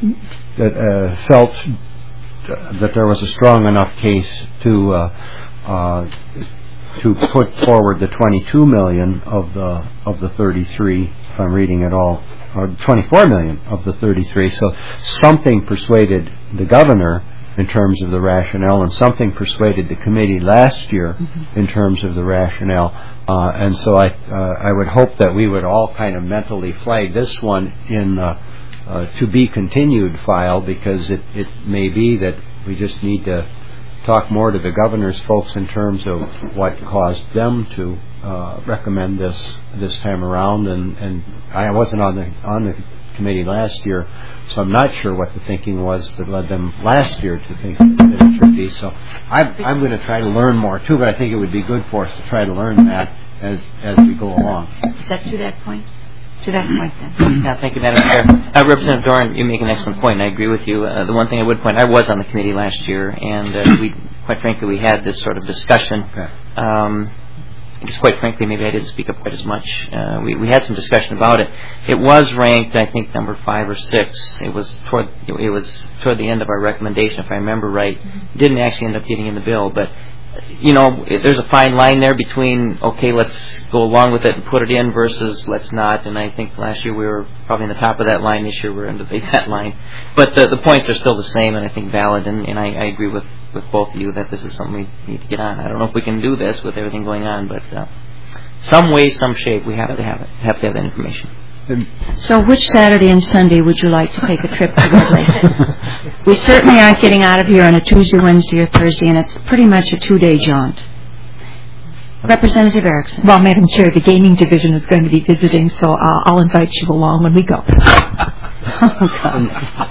that uh, felt that there was a strong enough case to uh, uh, to put forward the twenty-two million of the of the thirty-three, if I'm reading it all, or twenty-four million of the thirty-three. So something persuaded the governor in terms of the rationale, and something persuaded the committee last year mm-hmm. in terms of the rationale. Uh, and so I uh, I would hope that we would all kind of mentally flag this one in uh, uh, to be continued file, because it, it may be that we just need to talk more to the governor's folks in terms of what caused them to uh, recommend this this time around. And, and I wasn't on the on the committee last year, so I'm not sure what the thinking was that led them last year to think that it should be. So I'm, I'm going to try to learn more too, but I think it would be good for us to try to learn that as as we go along. Is that to that point? To that point, then. Yeah, thank you, Madam Chair. Uh, Representative Doran, you make an excellent point, and I agree with you. Uh, the one thing I would point, I was on the committee last year, and uh, we, quite frankly, we had this sort of discussion. Okay. Um, I guess, quite frankly, maybe I didn't speak up quite as much. Uh, we, we had some discussion about it. It was ranked, I think, number five or six. It was toward it was toward the end of our recommendation, if I remember right. It didn't actually end up getting in the bill, but you know, there's a fine line there between, okay, let's go along with it and put it in versus let's not. And I think last year we were probably in the top of that line. This year we're under that line. But the, the points are still the same, and I think valid. And, and I, I agree with, with both of you that this is something we need to get on. I don't know if we can do this with everything going on, but uh, some way, some shape, we have to have it, have to have that information. So which Saturday and Sunday would you like to take a trip to Red Lake? We certainly aren't getting out of here on a Tuesday, Wednesday, or Thursday, and it's pretty much a two-day jaunt. Representative Erickson. Well, Madam Chair, the gaming division is going to be visiting, so uh, I'll invite you along when we go. Oh, God.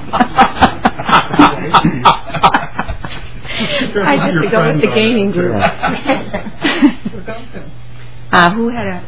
I get to go with the gaming group. uh, who had a...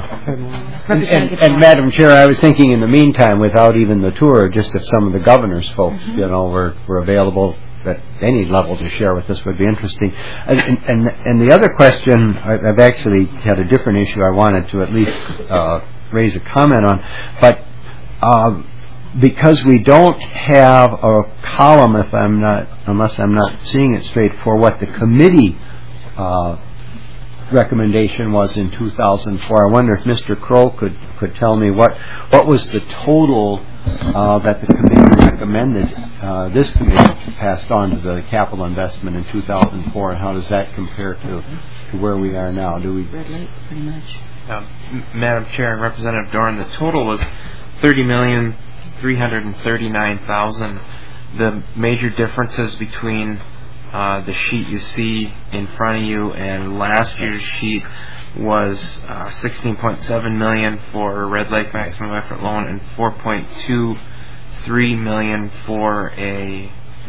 And, and, and Madam Chair, I was thinking in the meantime, without even the tour, just if some of the governor's folks, mm-hmm. you know, were, were available at any level to share with us would be interesting. And, and, and the other question, I've actually had a different issue I wanted to at least uh, raise a comment on, but uh, because we don't have a column, if I'm not, unless I'm not seeing it straight, for what the committee uh, recommendation was in two thousand four. I wonder if Mister Crow could, could tell me what what was the total uh, that the committee recommended, uh, this committee passed on to the capital investment in two thousand four, and how does that compare to, to where we are now? Do we? Red Lake, pretty much. Um, Madam Chair and Representative Doran, the total was thirty million three hundred thirty-nine thousand. The major differences between Uh, the sheet you see in front of you and last year's sheet was uh, sixteen point seven million dollars for Red Lake maximum effort loan and four point two three million dollars for a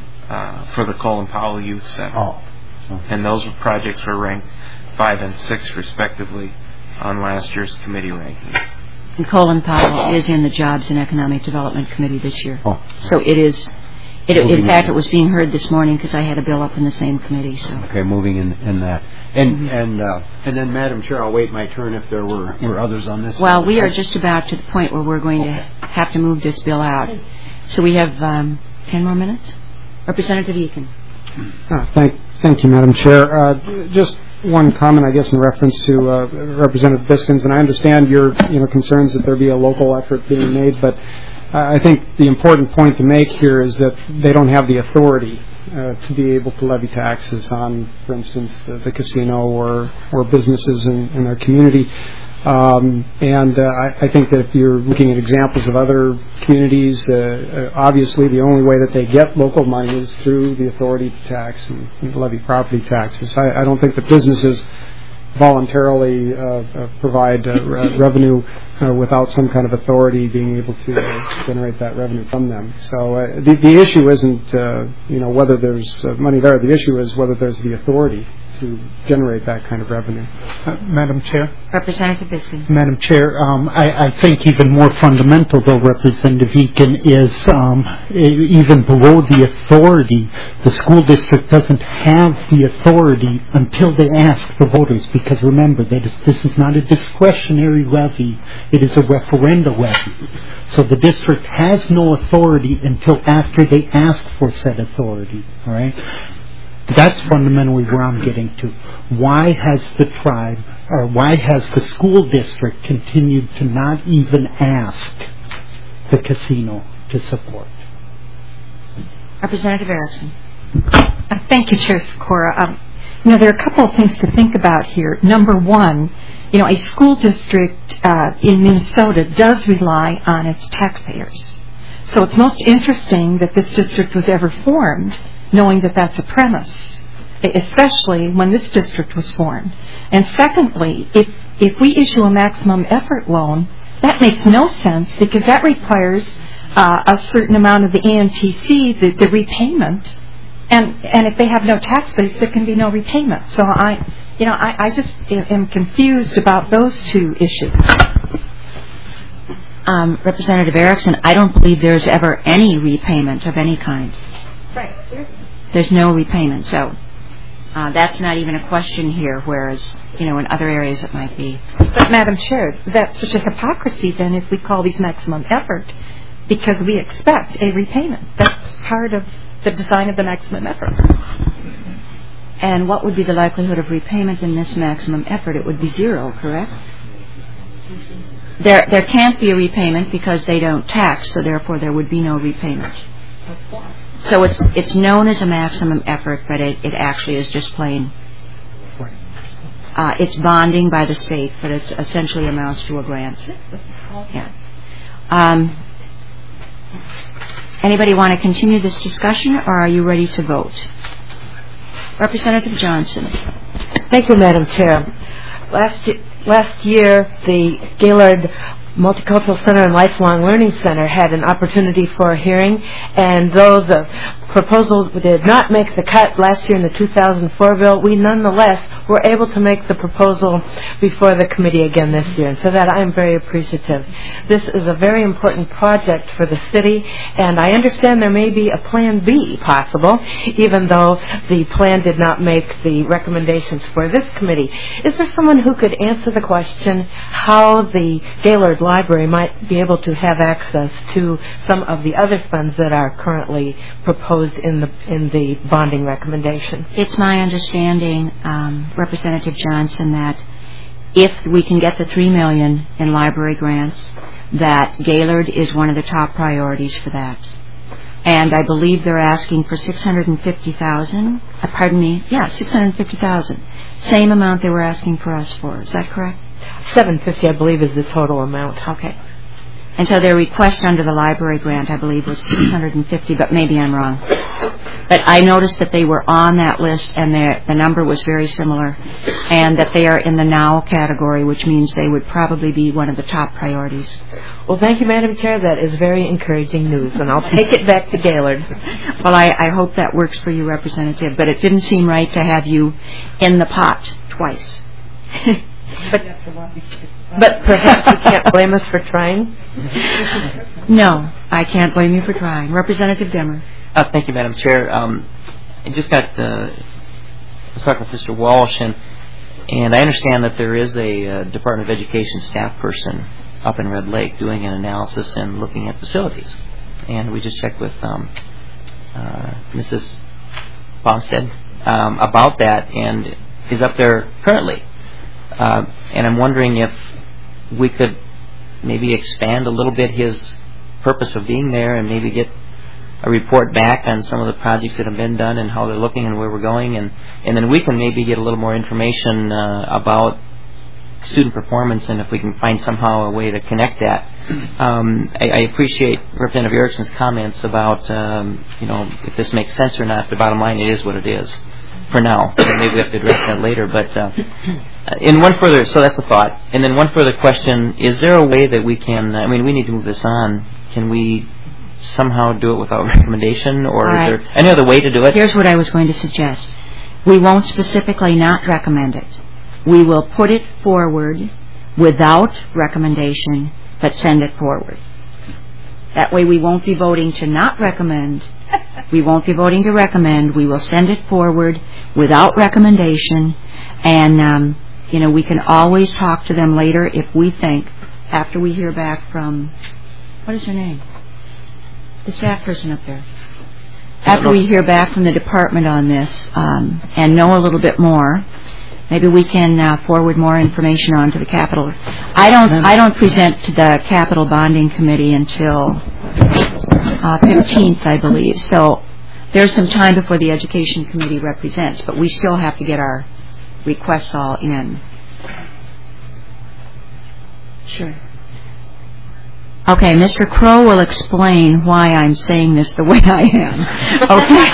uh, for the Colin Powell Youth Center. Oh. Okay. And those projects were ranked five and six respectively on last year's committee rankings. And Colin Powell is in the Jobs and Economic Development Committee this year. Oh. So it is. It, in fact, it was being heard this morning because I had a bill up in the same committee. So okay, moving in, in that, and mm-hmm. and uh, and then, Madam Chair, I'll wait my turn if there were, were others on this. Well, we are just about to the point where we're going to have to move this bill out. So we have um, ten more minutes. Representative Eakin. Uh, thank, thank you, Madam Chair. Uh, just one comment, I guess, in reference to uh, Representative Biskins, and I understand your you know concerns that there be a local effort being made, but I think the important point to make here is that they don't have the authority uh, to be able to levy taxes on, for instance, the, the casino or, or businesses in, in their community. Um, and uh, I, I think that if you're looking at examples of other communities, uh, uh, obviously the only way that they get local money is through the authority to tax and, and levy property taxes. I, I don't think that businesses voluntarily uh, uh, provide uh, re- revenue uh, without some kind of authority being able to uh, generate that revenue from them. So uh, the, the issue isn't uh, you know whether there's uh, money there. The issue is whether there's the authority to generate that kind of revenue. Uh, Madam Chair? Representative Biskin. Madam Chair, um, I, I think even more fundamental, though, Representative Eakin, is um, even below the authority, the school district doesn't have the authority until they ask the voters, because remember, that is, this is not a discretionary levy, it is a referenda levy. So the district has no authority until after they ask for said authority, all right? That's fundamentally where I'm getting to. Why has the tribe, or why has the school district continued to not even ask the casino to support? Representative Erickson. Uh, thank you, Chair Sikora. Um, you know, there are a couple of things to think about here. Number one, you know, a school district uh, in Minnesota does rely on its taxpayers. So it's most interesting that this district was ever formed, knowing that that's a premise, especially when this district was formed. And secondly, if if we issue a maximum effort loan, that makes no sense because that requires uh, a certain amount of the A M T C, the, the repayment, and and if they have no tax base, there can be no repayment. So I, you know, I, I just am confused about those two issues. Um, Representative Erickson, I don't believe there's ever any repayment of any kind. Right. There's no repayment, so uh, that's not even a question here, whereas, you know, in other areas it might be. But, Madam Chair, that's such a hypocrisy, then, if we call these maximum effort, because we expect a repayment. That's part of the design of the maximum effort. And what would be the likelihood of repayment in this maximum effort? It would be zero, correct? There, there can't be a repayment because they don't tax, so therefore there would be no repayment. So it's it's known as a maximum effort, but it, it actually is just plain. Uh, it's bonding by the state, but it essentially amounts to a grant. Yeah. Um, anybody want to continue this discussion, or are you ready to vote? Representative Johnson. Thank you, Madam Chair. Last year, last year the Gaylord Multicultural Center and Lifelong Learning Center had an opportunity for a hearing, and though the proposal did not make the cut last year in the two thousand four bill, we nonetheless were able to make the proposal before the committee again this year, and for that I am very appreciative. This is a very important project for the city, and I understand there may be a Plan B possible, even though the plan did not make the recommendations for this committee. Is there someone who could answer the question how the Gaylord Library might be able to have access to some of the other funds that are currently proposed in the in the bonding recommendation? It's my understanding, um, Representative Johnson, that if we can get the three million dollars in library grants, that Gaylord is one of the top priorities for that. And I believe they're asking for six hundred fifty thousand dollars. Uh, pardon me, yeah, six hundred fifty thousand dollars. Same amount they were asking for us for. Is that correct? seven hundred fifty, I believe, is the total amount. Okay. And so their request under the library grant, I believe, was six hundred fifty, but maybe I'm wrong. But I noticed that they were on that list, and the number was very similar, and that they are in the now category, which means they would probably be one of the top priorities. Well, thank you, Madam Chair. That is very encouraging news, and I'll take it back to Gaylord. Well, I, I hope that works for you, Representative, but it didn't seem right to have you in the pot twice. But, but perhaps you can't blame us for trying? No, I can't blame you for trying. Representative Demmer. Uh, thank you, Madam Chair. Um, I just got, uh, I was talking with Mister Walsh, and, and I understand that there is a uh, Department of Education staff person up in Red Lake doing an analysis and looking at facilities. And we just checked with um, uh, Missus Bomstead um, about that, and is up there currently. Uh, and I'm wondering if we could maybe expand a little bit his purpose of being there and maybe get a report back on some of the projects that have been done and how they're looking and where we're going, and, and then we can maybe get a little more information uh, about student performance, and if we can find somehow a way to connect that. Um, I, I appreciate Representative Erickson's comments about, um, you know, if this makes sense or not. The bottom line, it is what it is for now. Maybe we have to address that later. But uh, in one further, so that's the thought. And then one further question, is there a way that we can, I mean, we need to move this on. Can we somehow do it without recommendation, or All is right. there any other way to do it? Here's what I was going to suggest. we won't specifically not recommend it. We will put it forward without recommendation, but send it forward. That way we won't be voting to not recommend. We won't be voting to recommend. We will send it forward without recommendation, and um, you know, we can always talk to them later if we think, after we hear back from, what is her name? The staff person up there. After we hear back from the department on this um, and know a little bit more, maybe we can uh, forward more information on to the capital. I don't. I don't present to the capital bonding committee until uh, fifteenth, I believe. So there's some time before the education committee represents, but we still have to get our requests all in. Sure. Okay, Mister Crow will explain why I'm saying this the way I am. Okay.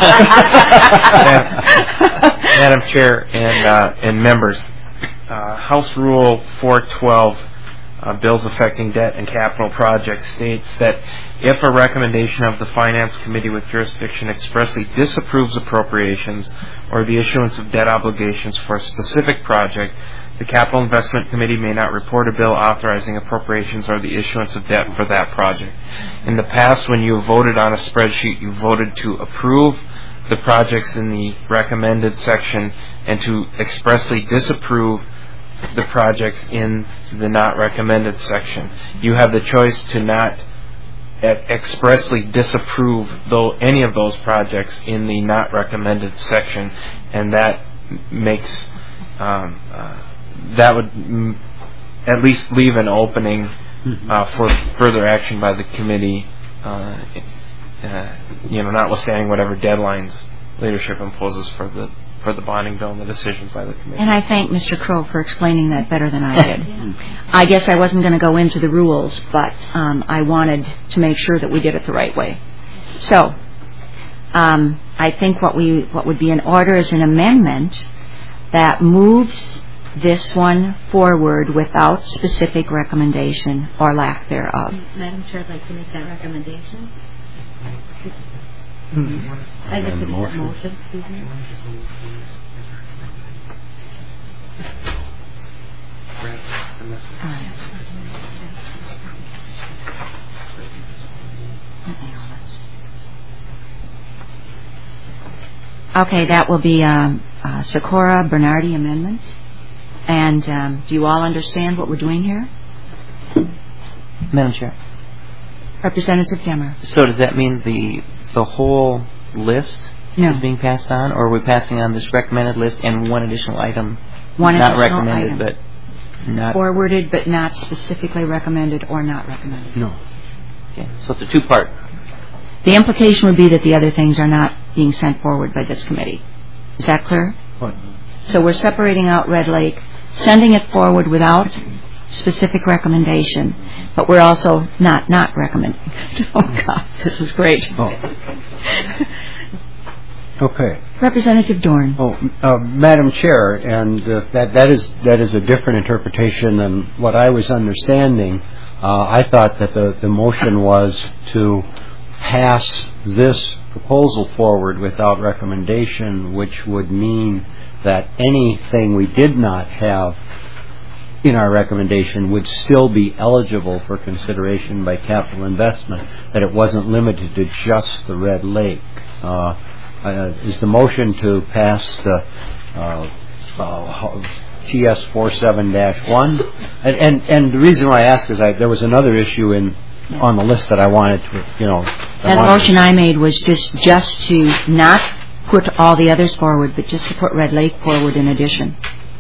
Madam, Madam Chair and uh, and members, uh, House Rule four twelve, uh, bills affecting debt and capital projects, states that if a recommendation of the Finance Committee with jurisdiction expressly disapproves appropriations or the issuance of debt obligations for a specific project, the Capital Investment Committee may not report a bill authorizing appropriations or the issuance of debt for that project. In the past, when you voted on a spreadsheet, you voted to approve the projects in the recommended section and to expressly disapprove the projects in the not recommended section. You have the choice to not expressly disapprove though any of those projects in the not recommended section, and that makes um, uh, that would m- at least leave an opening uh, for further action by the committee, uh, uh, you know, notwithstanding whatever deadlines leadership imposes for the for the bonding bill and the decisions by the committee. And I thank Mister Crow for explaining that better than I did. I guess I wasn't going to go into the rules, but um, I wanted to make sure that we did it the right way. So um, I think what we what would be in order is an amendment that moves this one forward without specific recommendation or lack thereof. Madam Chair, I'd like to make that recommendation. Mm-hmm. I'd like to make that motion, excuse me. Okay, that will be um, uh, Socorro Bernardi amendment. And um, do you all understand what we're doing here? Madam Chair. Representative Demmer. So does that mean the the whole list no. is being passed on, or are we passing on this recommended list and one additional item one not additional recommended item. but not forwarded but not specifically recommended or not recommended? No. Okay. So it's a two-part. The implication would be that the other things are not being sent forward by this committee. Is that clear? What? So we're separating out Red Lake, sending it forward without specific recommendation, but we're also not not recommending. Oh, God, this is great. Oh. Okay. Representative Dorn. Oh, uh, Madam Chair, and uh, that that is that is a different interpretation than what I was understanding. Uh, I thought that the, the motion was to pass this proposal forward without recommendation, which would mean that anything we did not have in our recommendation would still be eligible for consideration by capital investment, that it wasn't limited to just the Red Lake. Uh, uh, is the motion to pass the uh, uh, T S forty-seven dash one? And, and and the reason why I ask is I, there was another issue in on the list that I wanted to, you know. That motion I made was just just to not put all the others forward, but just to put Red Lake forward in addition.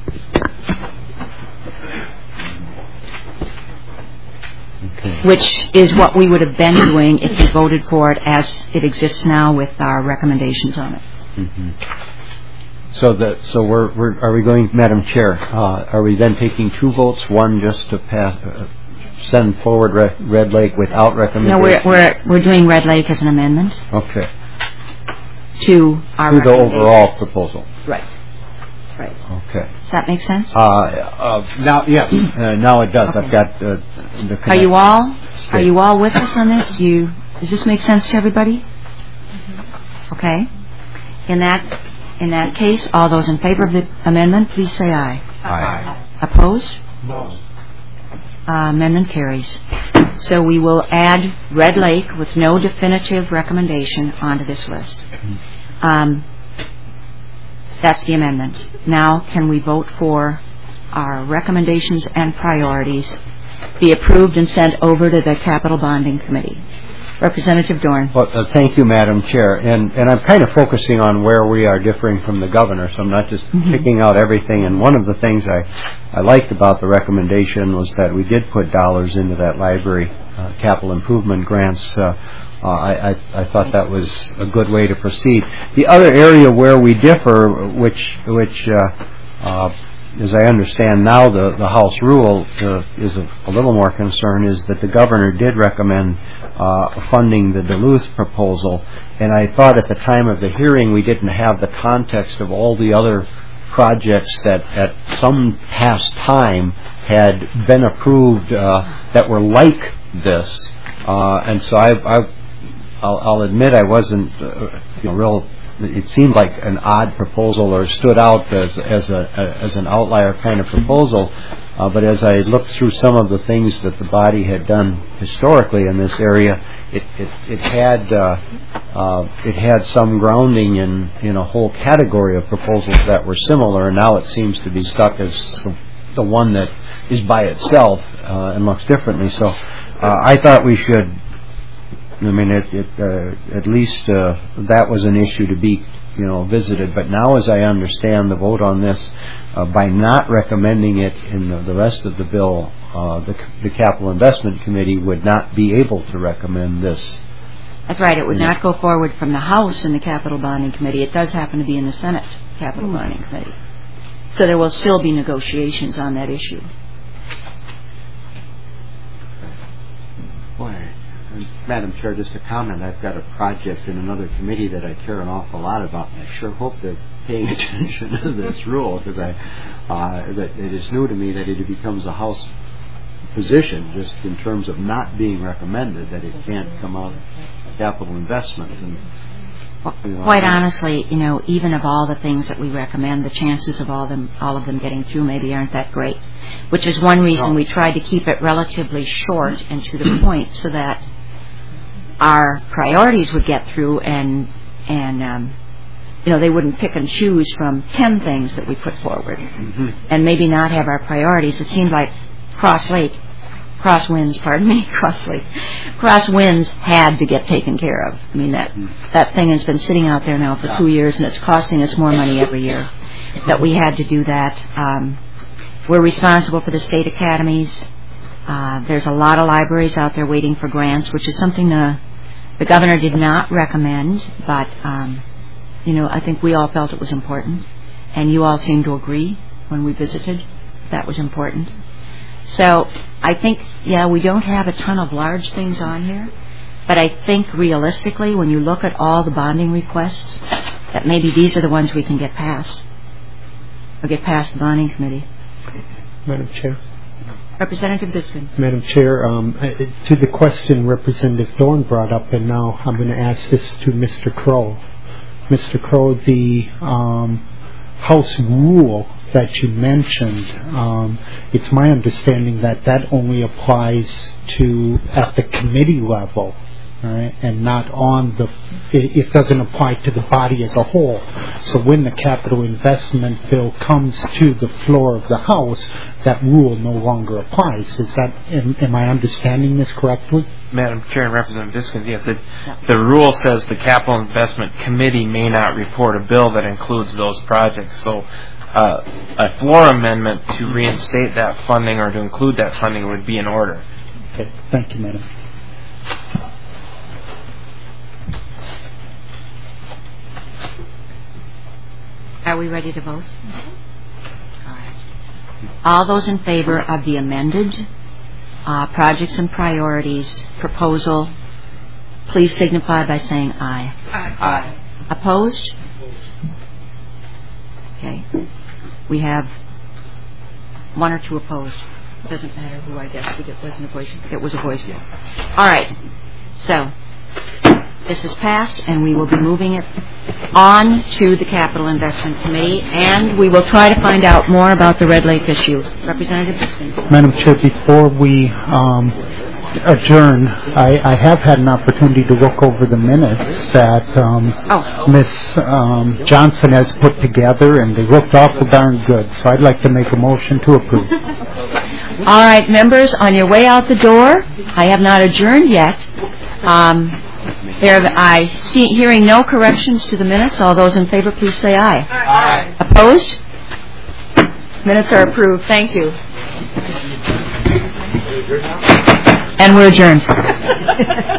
Okay. Which is what we would have been doing if we voted for it as it exists now with our recommendations on it. Mm-hmm. So that so we're, we're are we going, Madam Chair? Uh, are we then taking two votes? One just to pass, uh, send forward Red, Red Lake without recommendation. No, we're we're we're doing Red Lake as an amendment. Okay. To our to the overall proposal. Right. Right. Okay. Does that make sense? Uh, uh, now, yes. Uh, now it does. Okay. I've got uh, the. Are you all? Are you all with us on this? Do you? Does this make sense to everybody? Mm-hmm. Okay. In that In that case, all those in favor of the amendment, please say aye. Aye. Opposed? No. Uh, amendment carries. So we will add Red Lake with no definitive recommendation onto this list. Um, that's the amendment. Now, can we vote for our recommendations and priorities be approved and sent over to the Capital Bonding Committee? Representative Dorn. Well, uh, thank you, Madam Chair. And, and I'm kind of focusing on where we are differing from the governor, so I'm not just mm-hmm. picking out everything. And one of the things I, I liked about the recommendation was that we did put dollars into that library uh, capital improvement grants. Uh, uh, I, I, I thought that was a good way to proceed. The other area where we differ, which, which uh, uh, as I understand now, the, the House rule uh, is a, a little more concern, is that the governor did recommend uh, funding the Duluth proposal. And I thought at the time of the hearing we didn't have the context of all the other projects that at some past time had been approved uh, that were like this. Uh, and so I, I, I'll, I'll admit I wasn't uh, you know, real... It seemed like an odd proposal, or stood out as as a as an outlier kind of proposal. Uh, but as I looked through some of the things that the body had done historically in this area, it it, it had uh, uh, it had some grounding in in a whole category of proposals that were similar. And now it seems to be stuck as the, the one that is by itself uh, and looks differently. So uh, I thought we should. I mean, it, it, uh, at least uh, that was an issue to be, you know, visited. But now, as I understand the vote on this, uh, by not recommending it in the, the rest of the bill, uh, the, the Capital Investment Committee would not be able to recommend this. That's right. It would not go forward from the House in the Capital Bonding Committee. It does happen to be in the Senate Capital mm-hmm. Bonding Committee. So there will still be negotiations on that issue. Boy. Madam Chair, just a comment. I've got a project in another committee that I care an awful lot about, and I sure hope they're paying attention to this rule, because I uh, that it is new to me that it becomes a House position, just in terms of not being recommended, that it can't come out of capital investment. And, you know, quite honestly, you know, even of all the things that we recommend, the chances of all them, all of them getting through maybe aren't that great. Which is one reason no. we tried to keep it relatively short and to the point, so that our priorities would get through, and and um, you know, they wouldn't pick and choose from ten things that we put forward, mm-hmm. and maybe not have our priorities. It seemed like Cross Lake, Cross Winds, pardon me, Cross Lake, Cross Winds had to get taken care of. I mean, that mm-hmm. that thing has been sitting out there now for two years, and it's costing us more money every year. That we had to do that. Um, we're responsible for the state academies. Uh, there's a lot of libraries out there waiting for grants, which is something the, the governor did not recommend, but, um, you know, I think we all felt it was important, and you all seemed to agree when we visited that was important. So I think, yeah, we don't have a ton of large things on here, but I think realistically, when you look at all the bonding requests, that maybe these are the ones we can get passed, or get past the bonding committee. Madam Chair. Representative Biskins. Madam Chair, um, to the question Representative Dorn brought up, and now I'm going to ask this to Mister Crow. Mister Crow, the um, House rule that you mentioned, um, it's my understanding that that only applies to at the committee level. Right, and not on the, it, it doesn't apply to the body as a whole. So when the capital investment bill comes to the floor of the House, that rule no longer applies. Is that, am, am I understanding this correctly? Madam Chair and Representative Biskins, yes, the, the rule says the Capital Investment Committee may not report a bill that includes those projects. So uh, a floor amendment to reinstate that funding or to include that funding would be in order. Okay, thank you, Madam. Are we ready to vote? Mm-hmm. All right. All those in favor of the amended uh, projects and priorities proposal, please signify by saying aye. Aye. Aye. Opposed? Okay. We have one or two opposed. It doesn't matter who, I guess. It wasn't a voice. It was a voice vote. All right. So This is passed, and we will be moving it on to the Capital Investment Committee, and we will try to find out more about the Red Lake issue. Representative Biskin. Madam Chair, before we um, adjourn, I, I have had an opportunity to look over the minutes that um, oh. Miz Um, Johnson has put together, and they looked awful darn good. So I'd like to make a motion to approve. All right, members, on your way out the door, I have not adjourned yet. Um, there, I see, hearing no corrections to the minutes. All those in favor, please say aye. Aye. Opposed? Minutes are approved. Thank you. And we're adjourned.